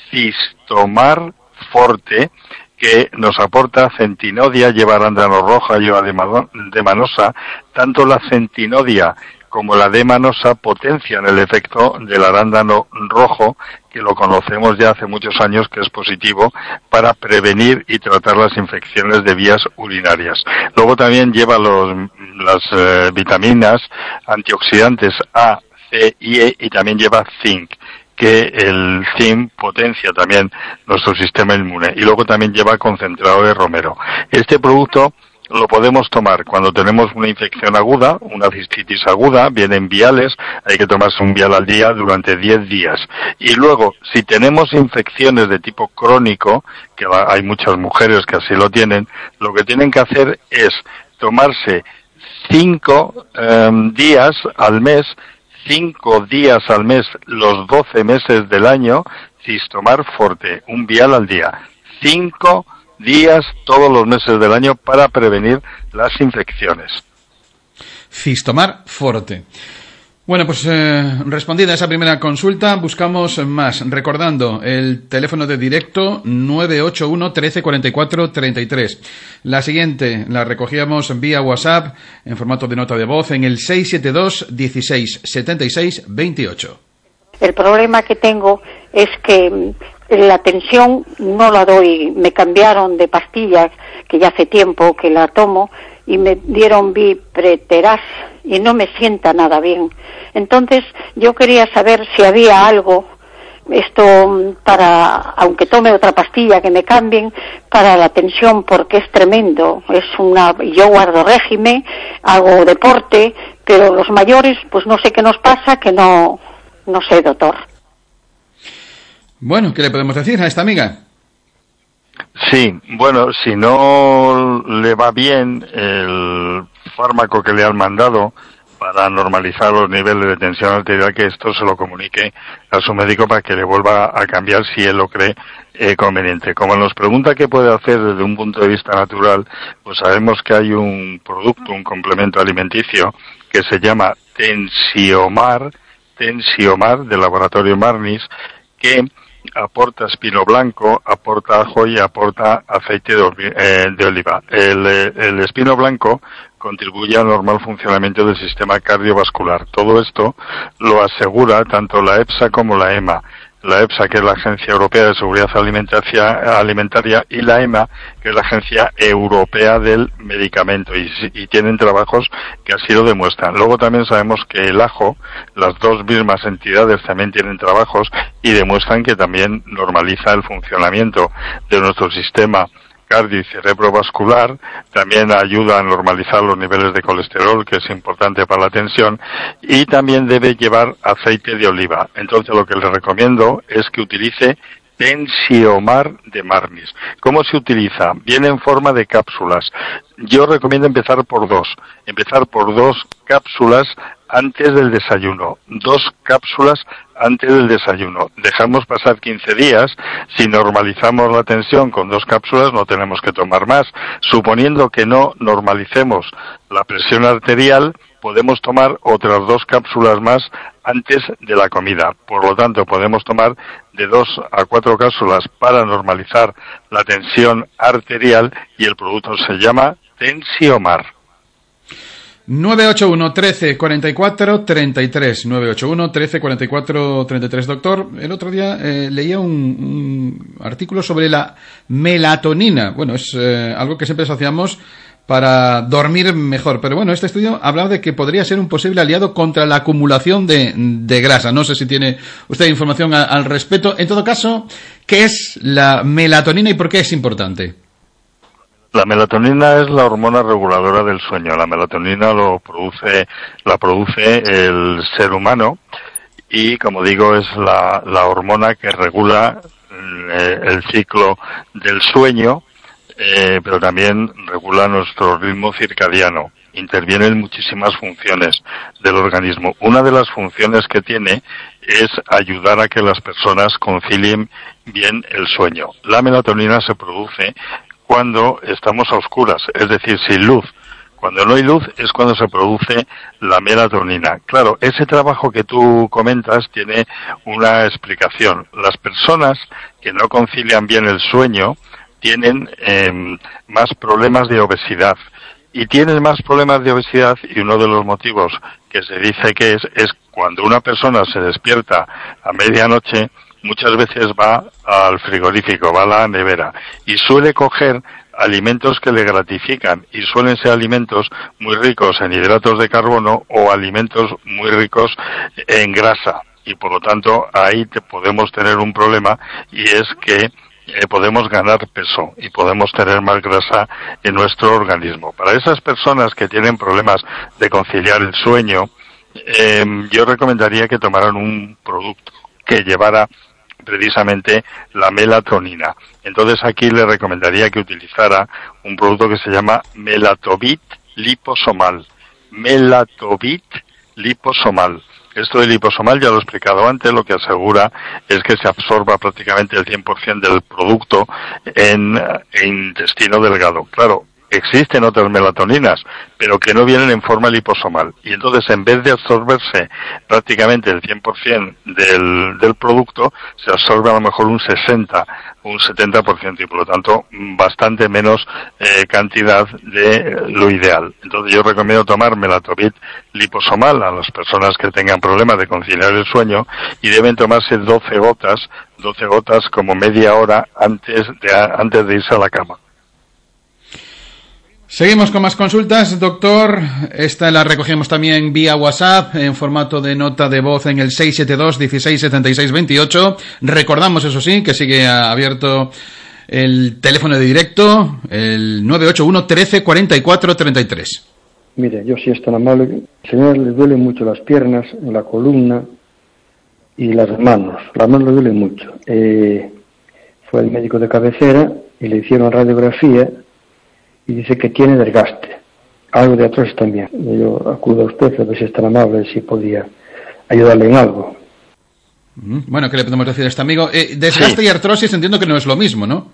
Cistomar Forte, que nos aporta centinodia, lleva arándano roja, lleva demanosa. Tanto la centinodia como la demanosa potencian el efecto del arándano rojo, que lo conocemos ya hace muchos años que es positivo para prevenir y tratar las infecciones de vías urinarias. Luego también lleva los, las eh, vitaminas antioxidantes A, C y E, y también lleva zinc, que el zinc potencia también nuestro sistema inmune. Y luego también lleva concentrado de romero. Este producto lo podemos tomar cuando tenemos una infección aguda, una cistitis aguda, vienen viales, hay que tomarse un vial al día durante diez días. Y luego, si tenemos infecciones de tipo crónico, que hay muchas mujeres que así lo tienen, lo que tienen que hacer es tomarse cinco eh, días al mes, cinco días al mes, los doce meses del año, Cistomar Forte, un vial al día. Cinco días todos los meses del año para prevenir las infecciones. Cistomar Forte. Bueno, pues eh, respondida esa primera consulta, buscamos más. Recordando, el teléfono de directo nueve ocho uno, trece, cuarenta y cuatro, treinta y tres. La siguiente la recogíamos vía WhatsApp en formato de nota de voz en el seis siete dos, dieciséis, setenta y seis, veintiocho. El problema que tengo es que la tensión no la doy, me cambiaron de pastillas, que ya hace tiempo que la tomo, y me dieron Vipreteraz y no me sienta nada bien. Entonces yo quería saber si había algo, esto para, aunque tome otra pastilla, que me cambien para la tensión, porque es tremendo. Es una, yo guardo régimen, hago deporte, pero los mayores, pues no sé qué nos pasa, que no, no sé, doctor. Bueno, ¿qué le podemos decir a esta amiga? Sí, bueno, si no le va bien el fármaco que le han mandado para normalizar los niveles de tensión arterial, que esto se lo comunique a su médico para que le vuelva a cambiar si él lo cree eh, conveniente. Como nos pregunta qué puede hacer desde un punto de vista natural, pues sabemos que hay un producto, un complemento alimenticio que se llama Tensiomar, Tensiomar del laboratorio Marnis, que aporta espino blanco, aporta ajo y aporta aceite de, eh, de oliva. El, el espino blanco contribuye al normal funcionamiento del sistema cardiovascular. Todo esto lo asegura tanto la EFSA como la EMA. La EFSA, que es la Agencia Europea de Seguridad Alimentaria, y la EMA, que es la Agencia Europea del Medicamento, y, y tienen trabajos que así lo demuestran. Luego también sabemos que el ajo, las dos mismas entidades también tienen trabajos y demuestran que también normaliza el funcionamiento de nuestro sistema cardio y cerebrovascular, también ayuda a normalizar los niveles de colesterol, que es importante para la tensión, y también debe llevar aceite de oliva. Entonces lo que le recomiendo es que utilice Tensiomar de Marnis. ¿Cómo se utiliza? Viene en forma de cápsulas. Yo recomiendo empezar por dos. Empezar por dos cápsulas antes del desayuno. Dos cápsulas antes del desayuno. Dejamos pasar quince días. Si normalizamos la tensión con dos cápsulas, no tenemos que tomar más. Suponiendo que no normalicemos la presión arterial, podemos tomar otras dos cápsulas más antes de la comida. Por lo tanto, podemos tomar de dos a cuatro cápsulas para normalizar la tensión arterial, y el producto se llama Tensiomar. nueve ocho uno, trece, cuarenta y cuatro, treinta y tres. nueve ocho uno, trece, cuarenta y cuatro, treinta y tres. Doctor, el otro día eh, leía un, un artículo sobre la melatonina. Bueno, es eh, algo que siempre asociamos para dormir mejor. Pero bueno, este estudio hablaba de que podría ser un posible aliado contra la acumulación de, de grasa. No sé si tiene usted información a, al respecto. En todo caso, ¿qué es la melatonina y por qué es importante? La melatonina es la hormona reguladora del sueño. La melatonina lo produce, la produce el ser humano y, como digo, es la, la hormona que regula eh, el ciclo del sueño, eh, pero también regula nuestro ritmo circadiano. Interviene en muchísimas funciones del organismo. Una de las funciones que tiene es ayudar a que las personas concilien bien el sueño. La melatonina se produce cuando estamos a oscuras, es decir, sin luz. Cuando no hay luz es cuando se produce la melatonina. Claro, ese trabajo que tú comentas tiene una explicación. Las personas que no concilian bien el sueño tienen eh, más problemas de obesidad. Y tienen más problemas de obesidad, y uno de los motivos que se dice que es, es cuando una persona se despierta a medianoche, muchas veces va al frigorífico, va a la nevera, y suele coger alimentos que le gratifican, y suelen ser alimentos muy ricos en hidratos de carbono o alimentos muy ricos en grasa. Y por lo tanto, ahí te podemos tener un problema, y es que Eh, podemos ganar peso y podemos tener más grasa en nuestro organismo. Para esas personas que tienen problemas de conciliar el sueño, eh, yo recomendaría que tomaran un producto que llevara precisamente la melatonina. Entonces aquí le recomendaría que utilizara un producto que se llama Melatobit liposomal. Melatobit liposomal. Esto del liposomal ya lo he explicado antes, lo que asegura es que se absorba prácticamente el cien por ciento del producto en, en intestino delgado. Claro, existen otras melatoninas, pero que no vienen en forma liposomal. Y entonces, en vez de absorberse prácticamente el cien por ciento del, del producto, se absorbe a lo mejor un sesenta o un setenta por ciento y, por lo tanto, bastante menos eh, cantidad de lo ideal. Entonces, yo recomiendo tomar Melatobit liposomal a las personas que tengan problemas de conciliar el sueño y deben tomarse doce gotas, doce gotas como media hora antes de, antes de irse a la cama. Seguimos con más consultas, doctor. Esta la recogemos también vía WhatsApp en formato de nota de voz en el seis siete dos, dieciséis, setenta y seis, veintiocho. Recordamos, eso sí, que sigue abierto el teléfono de directo, el nueve ocho uno, trece, cuarenta y cuatro, treinta y tres. Mire, yo sí es tan amable. Señor, le duelen mucho las piernas, la columna y las manos. Las manos le duelen mucho. Eh, fue el médico de cabecera y le hicieron radiografía y dice que tiene desgaste, algo de artrosis también. Yo acudo a usted a ver si es tan amable, si podía ayudarle en algo. Bueno, ¿qué le podemos decir a este amigo? Eh, desgaste sí. Y artrosis entiendo que no es lo mismo, ¿no?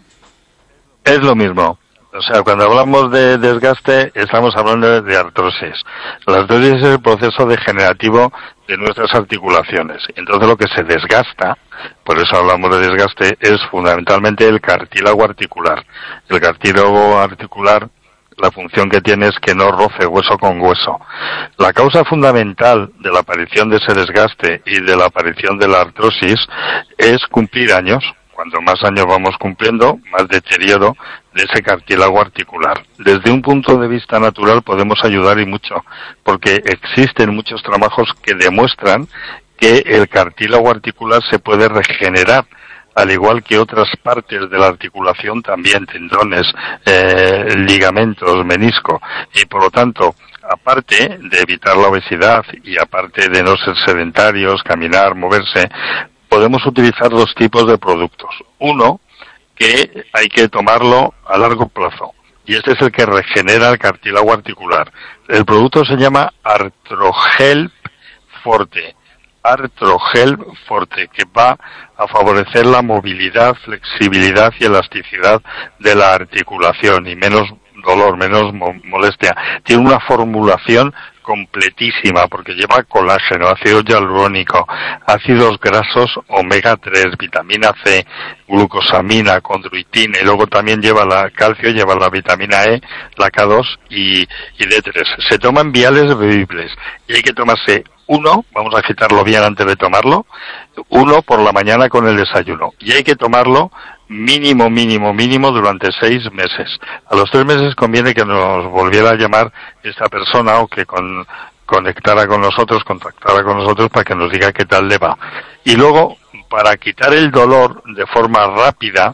Es lo mismo. O sea, cuando hablamos de desgaste, estamos hablando de artrosis. La artrosis es el proceso degenerativo de nuestras articulaciones. Entonces, lo que se desgasta, por eso hablamos de desgaste, es fundamentalmente el cartílago articular. El cartílago articular, la función que tiene es que no roce hueso con hueso. La causa fundamental de la aparición de ese desgaste y de la aparición de la artrosis es cumplir años. Cuanto más años vamos cumpliendo, más deterioro de ese cartílago articular. Desde un punto de vista natural podemos ayudar y mucho, porque existen muchos trabajos que demuestran que el cartílago articular se puede regenerar, al igual que otras partes de la articulación también, tendones, eh, ligamentos, menisco, y por lo tanto, aparte de evitar la obesidad y aparte de no ser sedentarios, caminar, moverse, podemos utilizar dos tipos de productos. Uno, que hay que tomarlo a largo plazo, y este es el que regenera el cartílago articular. El producto se llama Artrohelp Forte. Artrohelp Forte, que va a favorecer la movilidad, flexibilidad y elasticidad de la articulación y menos dolor, menos mo- molestia. Tiene una formulación completísima porque lleva colágeno, ácido hialurónico, ácidos grasos omega tres, vitamina C, glucosamina, condroitina, y luego también lleva la calcio, lleva la vitamina E, la K dos y, y D tres. Se toman viales bebibles y hay que tomarse uno, vamos a agitarlo bien antes de tomarlo, uno por la mañana con el desayuno, y hay que tomarlo mínimo, mínimo, mínimo durante seis meses. A los tres meses conviene que nos volviera a llamar esta persona o que con, conectara con nosotros, contactara con nosotros para que nos diga qué tal le va. Y luego, para quitar el dolor de forma rápida,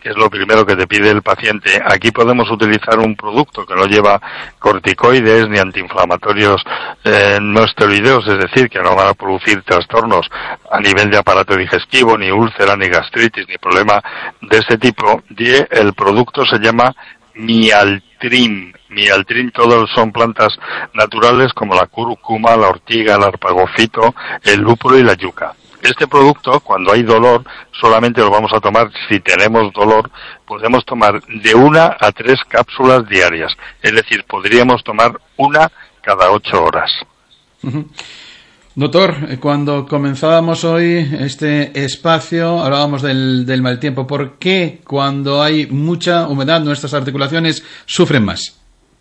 que es lo primero que te pide el paciente, aquí podemos utilizar un producto que no lleva corticoides ni antiinflamatorios eh, no esteroideos, es decir, que no van a producir trastornos a nivel de aparato digestivo, ni úlcera, ni gastritis, ni problema de este tipo. Y el producto se llama Mialtrin. Mialtrin, todos son plantas naturales como la cúrcuma, la ortiga, el arpagofito, el lúpulo y la yuca. Este producto, cuando hay dolor, solamente lo vamos a tomar si tenemos dolor. Podemos tomar de una a tres cápsulas diarias, es decir, podríamos tomar una cada ocho horas. Uh-huh. Doctor, cuando comenzábamos hoy este espacio, hablábamos del, del mal tiempo. ¿Por qué cuando hay mucha humedad nuestras articulaciones sufren más?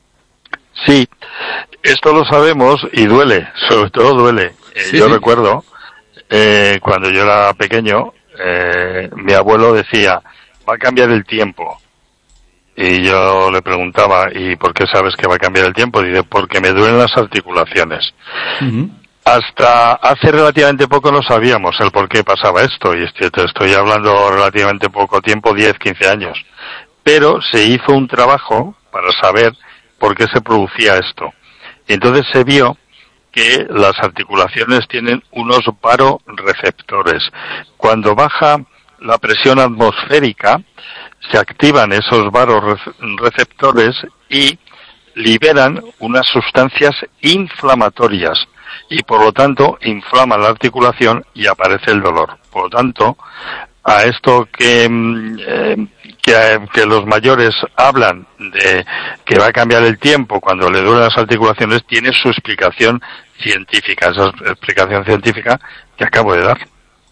Sí, esto lo sabemos y duele, sobre todo duele. Eh, sí. Yo recuerdo, eh, cuando yo era pequeño, eh, mi abuelo decía, va a cambiar el tiempo. Y yo le preguntaba, ¿y por qué sabes que va a cambiar el tiempo? Dice, porque me duelen las articulaciones. Uh-huh. Hasta hace relativamente poco no sabíamos el por qué pasaba esto, y te estoy hablando relativamente poco tiempo, diez, quince años. Pero se hizo un trabajo para saber por qué se producía esto. Y entonces se vio que las articulaciones tienen unos varoreceptores. Cuando baja la presión atmosférica, se activan esos varoreceptores y liberan unas sustancias inflamatorias y por lo tanto inflama la articulación y aparece el dolor. Por lo tanto, a esto que, eh, que, que los mayores hablan de que va a cambiar el tiempo cuando le duelen las articulaciones, tiene su explicación científica, esa explicación científica que acabo de dar.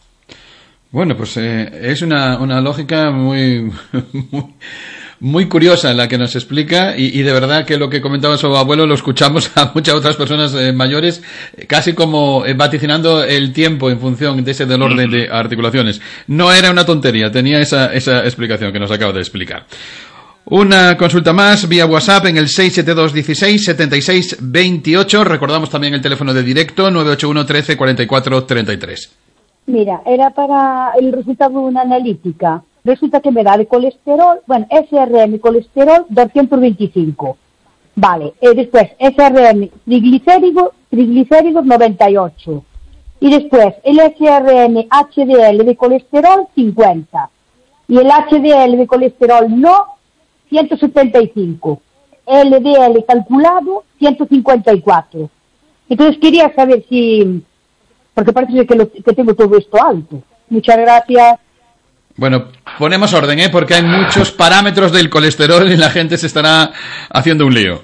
Bueno, pues eh, es una, una lógica muy, muy, muy curiosa la que nos explica y, y de verdad que lo que comentaba su abuelo lo escuchamos a muchas otras personas eh, mayores, casi como eh, vaticinando el tiempo en función de ese dolor de, de articulaciones. No era una tontería, tenía esa, esa explicación que nos acaba de explicar. Una consulta más vía WhatsApp en el seis siete dos dieciséis setenta y seis veintiocho. Recordamos también el teléfono de directo nueve ocho uno trece cuarenta y cuatro treinta y tres. Mira, era para el resultado de una analítica. Resulta que me da de colesterol, bueno, S R M colesterol doscientos veinticinco. Vale, eh, después S R M triglicéridos, triglicéridos noventa y ocho. Y después el S R M H D L de colesterol cincuenta. Y el H D L de colesterol no ciento setenta y cinco. L D L calculado ciento cincuenta y cuatro. Entonces quería saber si... porque parece que, lo, que tengo todo esto alto. Muchas gracias. Bueno, ponemos orden, ¿eh? Porque hay muchos parámetros del colesterol y la gente se estará haciendo un lío.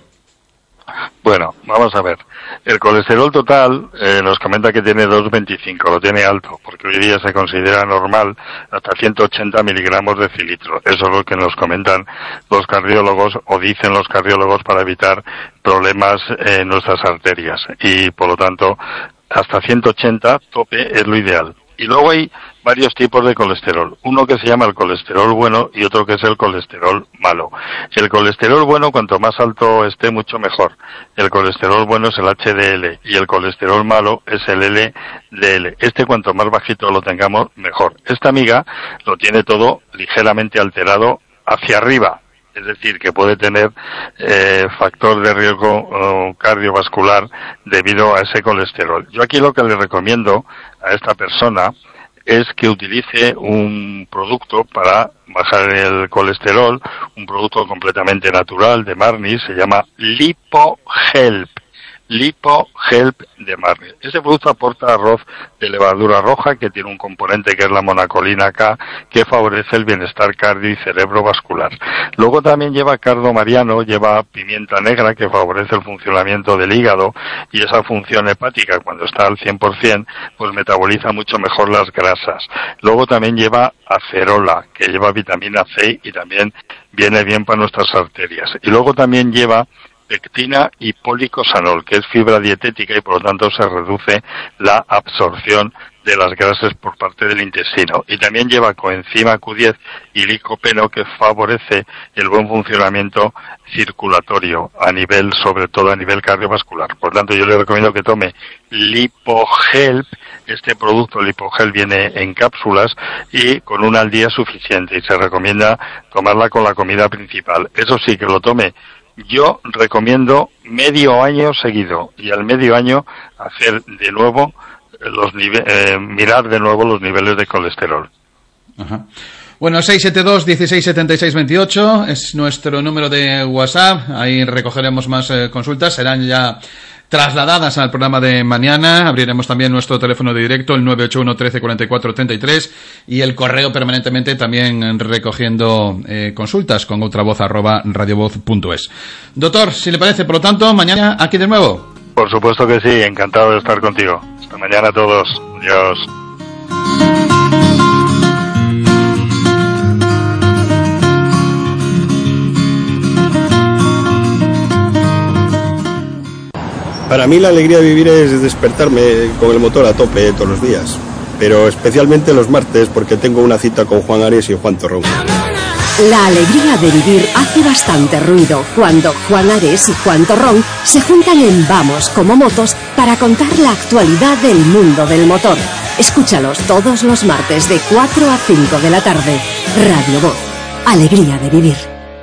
Bueno, vamos a ver. El colesterol total eh, nos comenta que tiene doscientos veinticinco, lo tiene alto, porque hoy día se considera normal hasta ciento ochenta miligramos de cilitro. Eso es lo que nos comentan los cardiólogos o dicen los cardiólogos para evitar problemas en nuestras arterias. Y por lo tanto, hasta ciento ochenta tope es lo ideal. Y luego hay varios tipos de colesterol. Uno que se llama el colesterol bueno y otro que es el colesterol malo. El colesterol bueno, cuanto más alto esté, mucho mejor. El colesterol bueno es el H D L y el colesterol malo es el L D L. Este, cuanto más bajito lo tengamos, mejor. Esta amiga lo tiene todo ligeramente alterado hacia arriba. Es decir, que puede tener eh, factor de riesgo uh, cardiovascular debido a ese colesterol. Yo aquí lo que le recomiendo a esta persona es que utilice un producto para bajar el colesterol, un producto completamente natural de Marnis, se llama LipoHelp. LipoHelp de Marnis. Este producto aporta arroz de levadura roja que tiene un componente que es la monacolina K, que favorece el bienestar cardio y cerebrovascular. Luego también lleva cardo mariano, lleva pimienta negra que favorece el funcionamiento del hígado y esa función hepática cuando está al cien por ciento pues metaboliza mucho mejor las grasas. Luego también lleva acerola que lleva vitamina C y también viene bien para nuestras arterias. Y luego también lleva pectina y policosanol, que es fibra dietética y por lo tanto se reduce la absorción de las grasas por parte del intestino. Y también lleva coenzima Q diez y licopeno, que favorece el buen funcionamiento circulatorio a nivel, sobre todo a nivel cardiovascular. Por tanto, yo le recomiendo que tome LipoHelp. Este producto LipoHelp viene en cápsulas y con una al día es suficiente, y se recomienda tomarla con la comida principal. Eso sí, que lo tome. Yo recomiendo medio año seguido, y al medio año hacer de nuevo los nive- eh, mirar de nuevo los niveles de colesterol. Ajá. Bueno, seis siete dos, dieciséis setenta y seis veintiocho es nuestro número de WhatsApp. Ahí recogeremos más eh, consultas. Serán ya trasladadas al programa de mañana. Abriremos también nuestro teléfono de directo, el nueve ocho uno, trece, cuarenta y cuatro, treinta y tres, y el correo permanentemente también recogiendo eh, consultas con otra voz arroba radiovoz punto es. Doctor, si le parece, por lo tanto, mañana aquí de nuevo. Por supuesto que sí, encantado de estar contigo. Hasta mañana a todos. Adiós. Para mí la alegría de vivir es despertarme con el motor a tope todos los días, pero especialmente los martes porque tengo una cita con Juan Ares y Juan Torrón. La alegría de vivir hace bastante ruido cuando Juan Ares y Juan Torrón se juntan en Vamos como Motos para contar la actualidad del mundo del motor. Escúchalos todos los martes de cuatro a cinco de la tarde. Radio Voz. Alegría de vivir.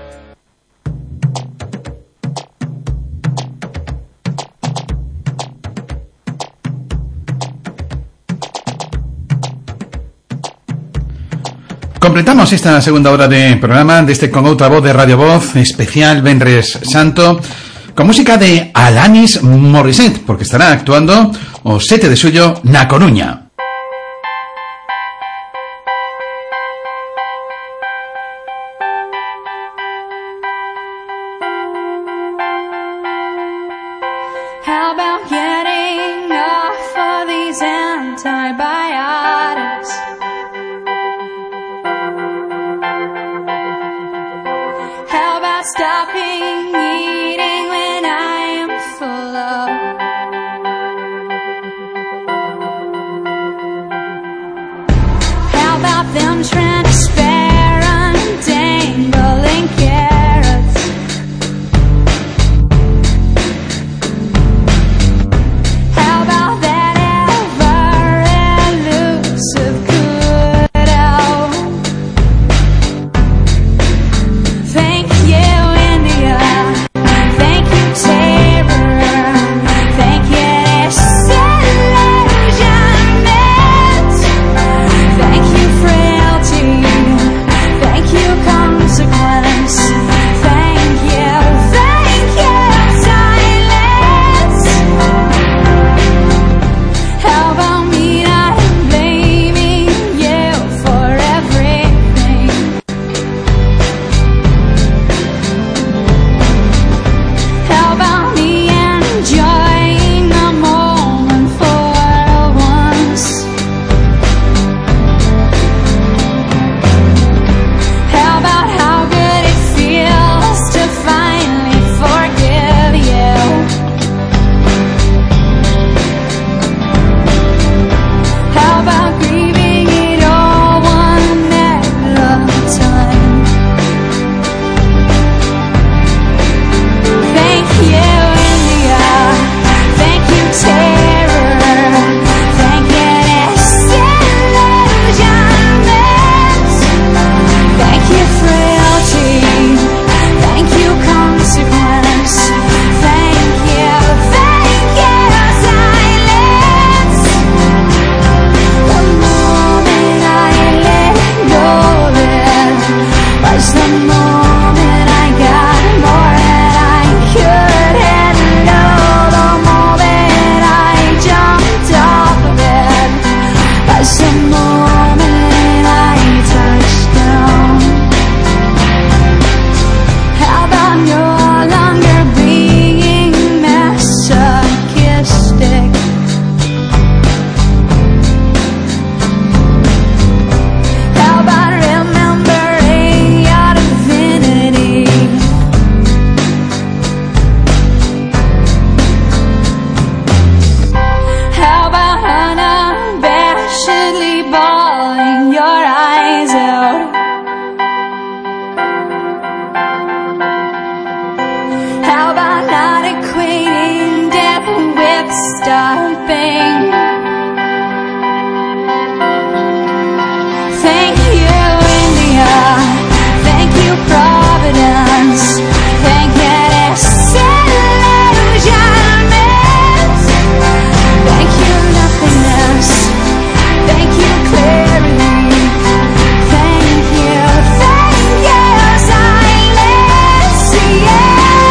Completamos esta segunda hora de programa deste Con Outra Voz de Radio Voz, especial Venres Santo, con música de Alanis Morissette, porque estará actuando o sete de xullo na Coruña. How about getting off of these antibiotics? How about stopping eating when I am full of? How about them transparent dangling carrots? How about that ever elusive good-out? Thank you, India. Thank you, terror. Thank you, disillusionment. Thank you, frailty. Providence. Ven que eres ilusiones. Thank you, nothingness. Thank you, clarity. Thank you, thank you, silence. Yeah,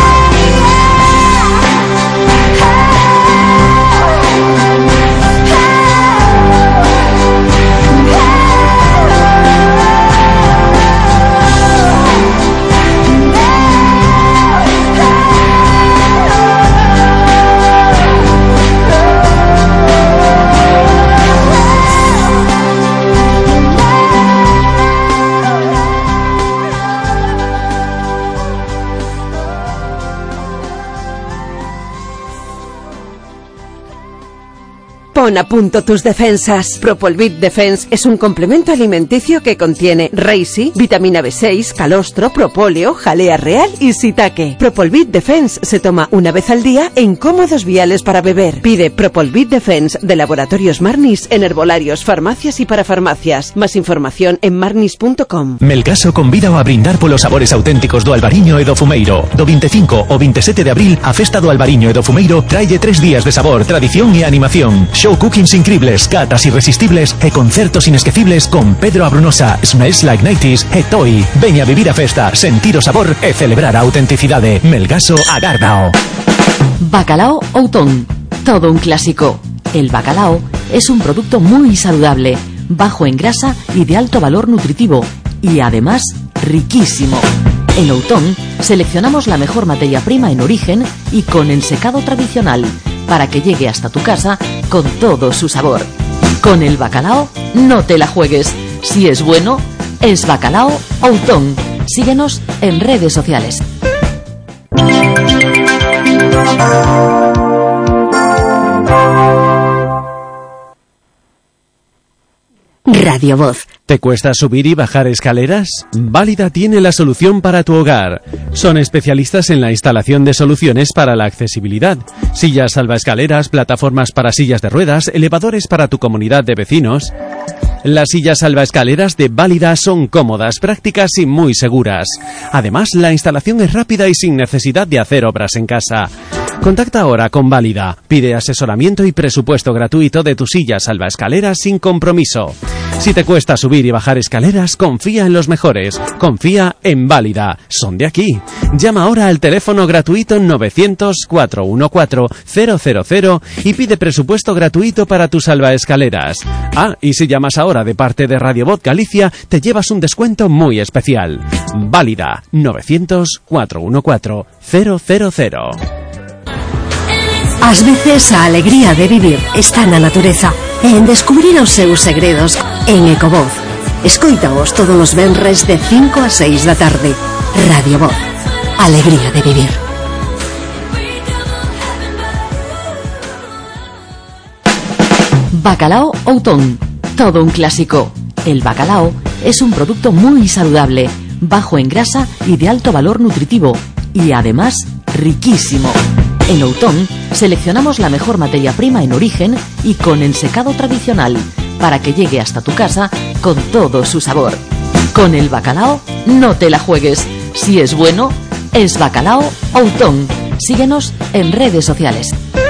Pon a punto tus defensas. Propolvit Defense es un complemento alimenticio que contiene Reishi, vitamina B seis, calostro, propóleo, jalea real y shiitake. Propolvit Defense se toma una vez al día en cómodos viales para beber. Pide Propolvit Defense de Laboratorios Marnis en herbolarios, farmacias y parafarmacias. Más información en marnis punto com. Melgaso convida a brindar polos sabores auténticos do Albariño e do Fumeiro. Do veinticinco ao veintisiete de abril, a festa do Albariño e do Fumeiro traille tres días de sabor, tradición e animación. Show cookings increíbles, catas irresistibles e concertos inesquecibles con Pedro Abrunosa, Smells Like nineties e Toy. Veña a vivir a festa, sentir o sabor e celebrar a autenticidade. Melgaso agárdao. Bacalao Outón. Todo un clásico. El bacalao es un producto muy saludable, bajo en grasa y de alto valor nutritivo, y además riquísimo. En Outón seleccionamos la mejor materia prima en origen y con ensecado tradicional, para que llegue hasta tu casa con todo su sabor. Con el bacalao no te la juegues. Si es bueno, es Bacalao Outón. Síguenos en redes sociales. Radio Voz. ¿Te cuesta subir y bajar escaleras? Válida tiene la solución para tu hogar. Son especialistas en la instalación de soluciones para la accesibilidad. Sillas salvaescaleras, plataformas para sillas de ruedas, elevadores para tu comunidad de vecinos. Las sillas salvaescaleras de Válida son cómodas, prácticas y muy seguras. Además, la instalación es rápida y sin necesidad de hacer obras en casa. Contacta ahora con Válida. Pide asesoramiento y presupuesto gratuito de tu silla salvaescaleras sin compromiso. Si te cuesta subir y bajar escaleras, confía en los mejores. Confía en Válida. Son de aquí. Llama ahora al teléfono gratuito novecientos, cuatrocientos catorce, cero cero cero y pide presupuesto gratuito para tus salvaescaleras. Ah, y si llamas ahora de parte de Radio Voz Galicia, te llevas un descuento muy especial. Válida. novecientos, cuatrocientos catorce, cero cero cero. Ás veces a alegría de vivir está na natureza e en descubrir os seus segredos en Ecovoz. Escoítaos todos os venres de cinco a seis da tarde. Radio Voz. Alegría de vivir. Bacalao Outón. Todo un clásico. El bacalao es un producto muy saludable, bajo en grasa y de alto valor nutritivo, y además riquísimo. En Outón seleccionamos la mejor materia prima en origen y con ensecado tradicional, para que llegue hasta tu casa con todo su sabor. Con el bacalao no te la juegues. Si es bueno, es Bacalao Outón. Síguenos en redes sociales.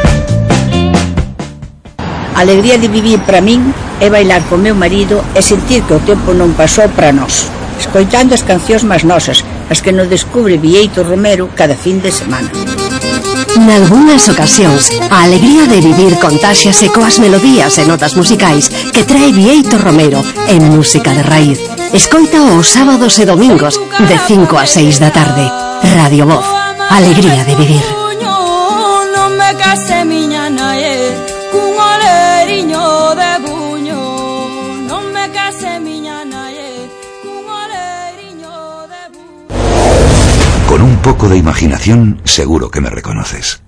A alegría de vivir para min é bailar con meu marido e sentir que o tempo non pasou para nós, escoitando as cancións máis nosas, as que nos descubre Bieito Romero cada fin de semana. Nalgúnas ocasións, a alegría de vivir contáxiase coas melodías e notas musicais que trae Bieito Romero en música de raíz. Escoita os sábados e domingos de cinco a seis da tarde. Radio Voz. Alegría de vivir. Non me case miña nae cun oleriño de buño. Non me case miña nae cun oleriño de buño. Con un poco de imaginación, seguro que me reconoces.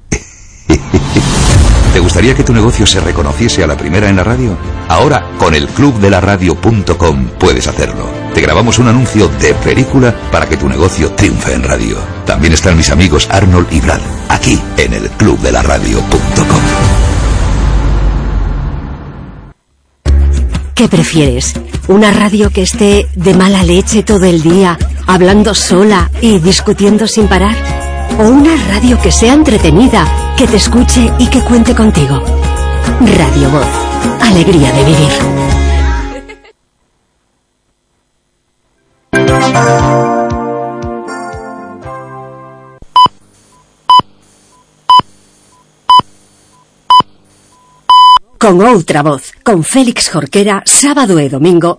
¿Te gustaría que tu negocio se reconociese a la primera en la radio? Ahora, con el club de la radio punto com puedes hacerlo. Te grabamos un anuncio de película para que tu negocio triunfe en radio. También están mis amigos Arnold y Brad, aquí en el club de la radio punto com. ¿Qué prefieres? ¿Una radio que esté de mala leche todo el día hablando sola y discutiendo sin parar? ¿O una radio que sea entretenida, que te escuche y que cuente contigo? Radio Voz, alegría de vivir. Con outra voz, con Félix Jorquera, sábado e domingo,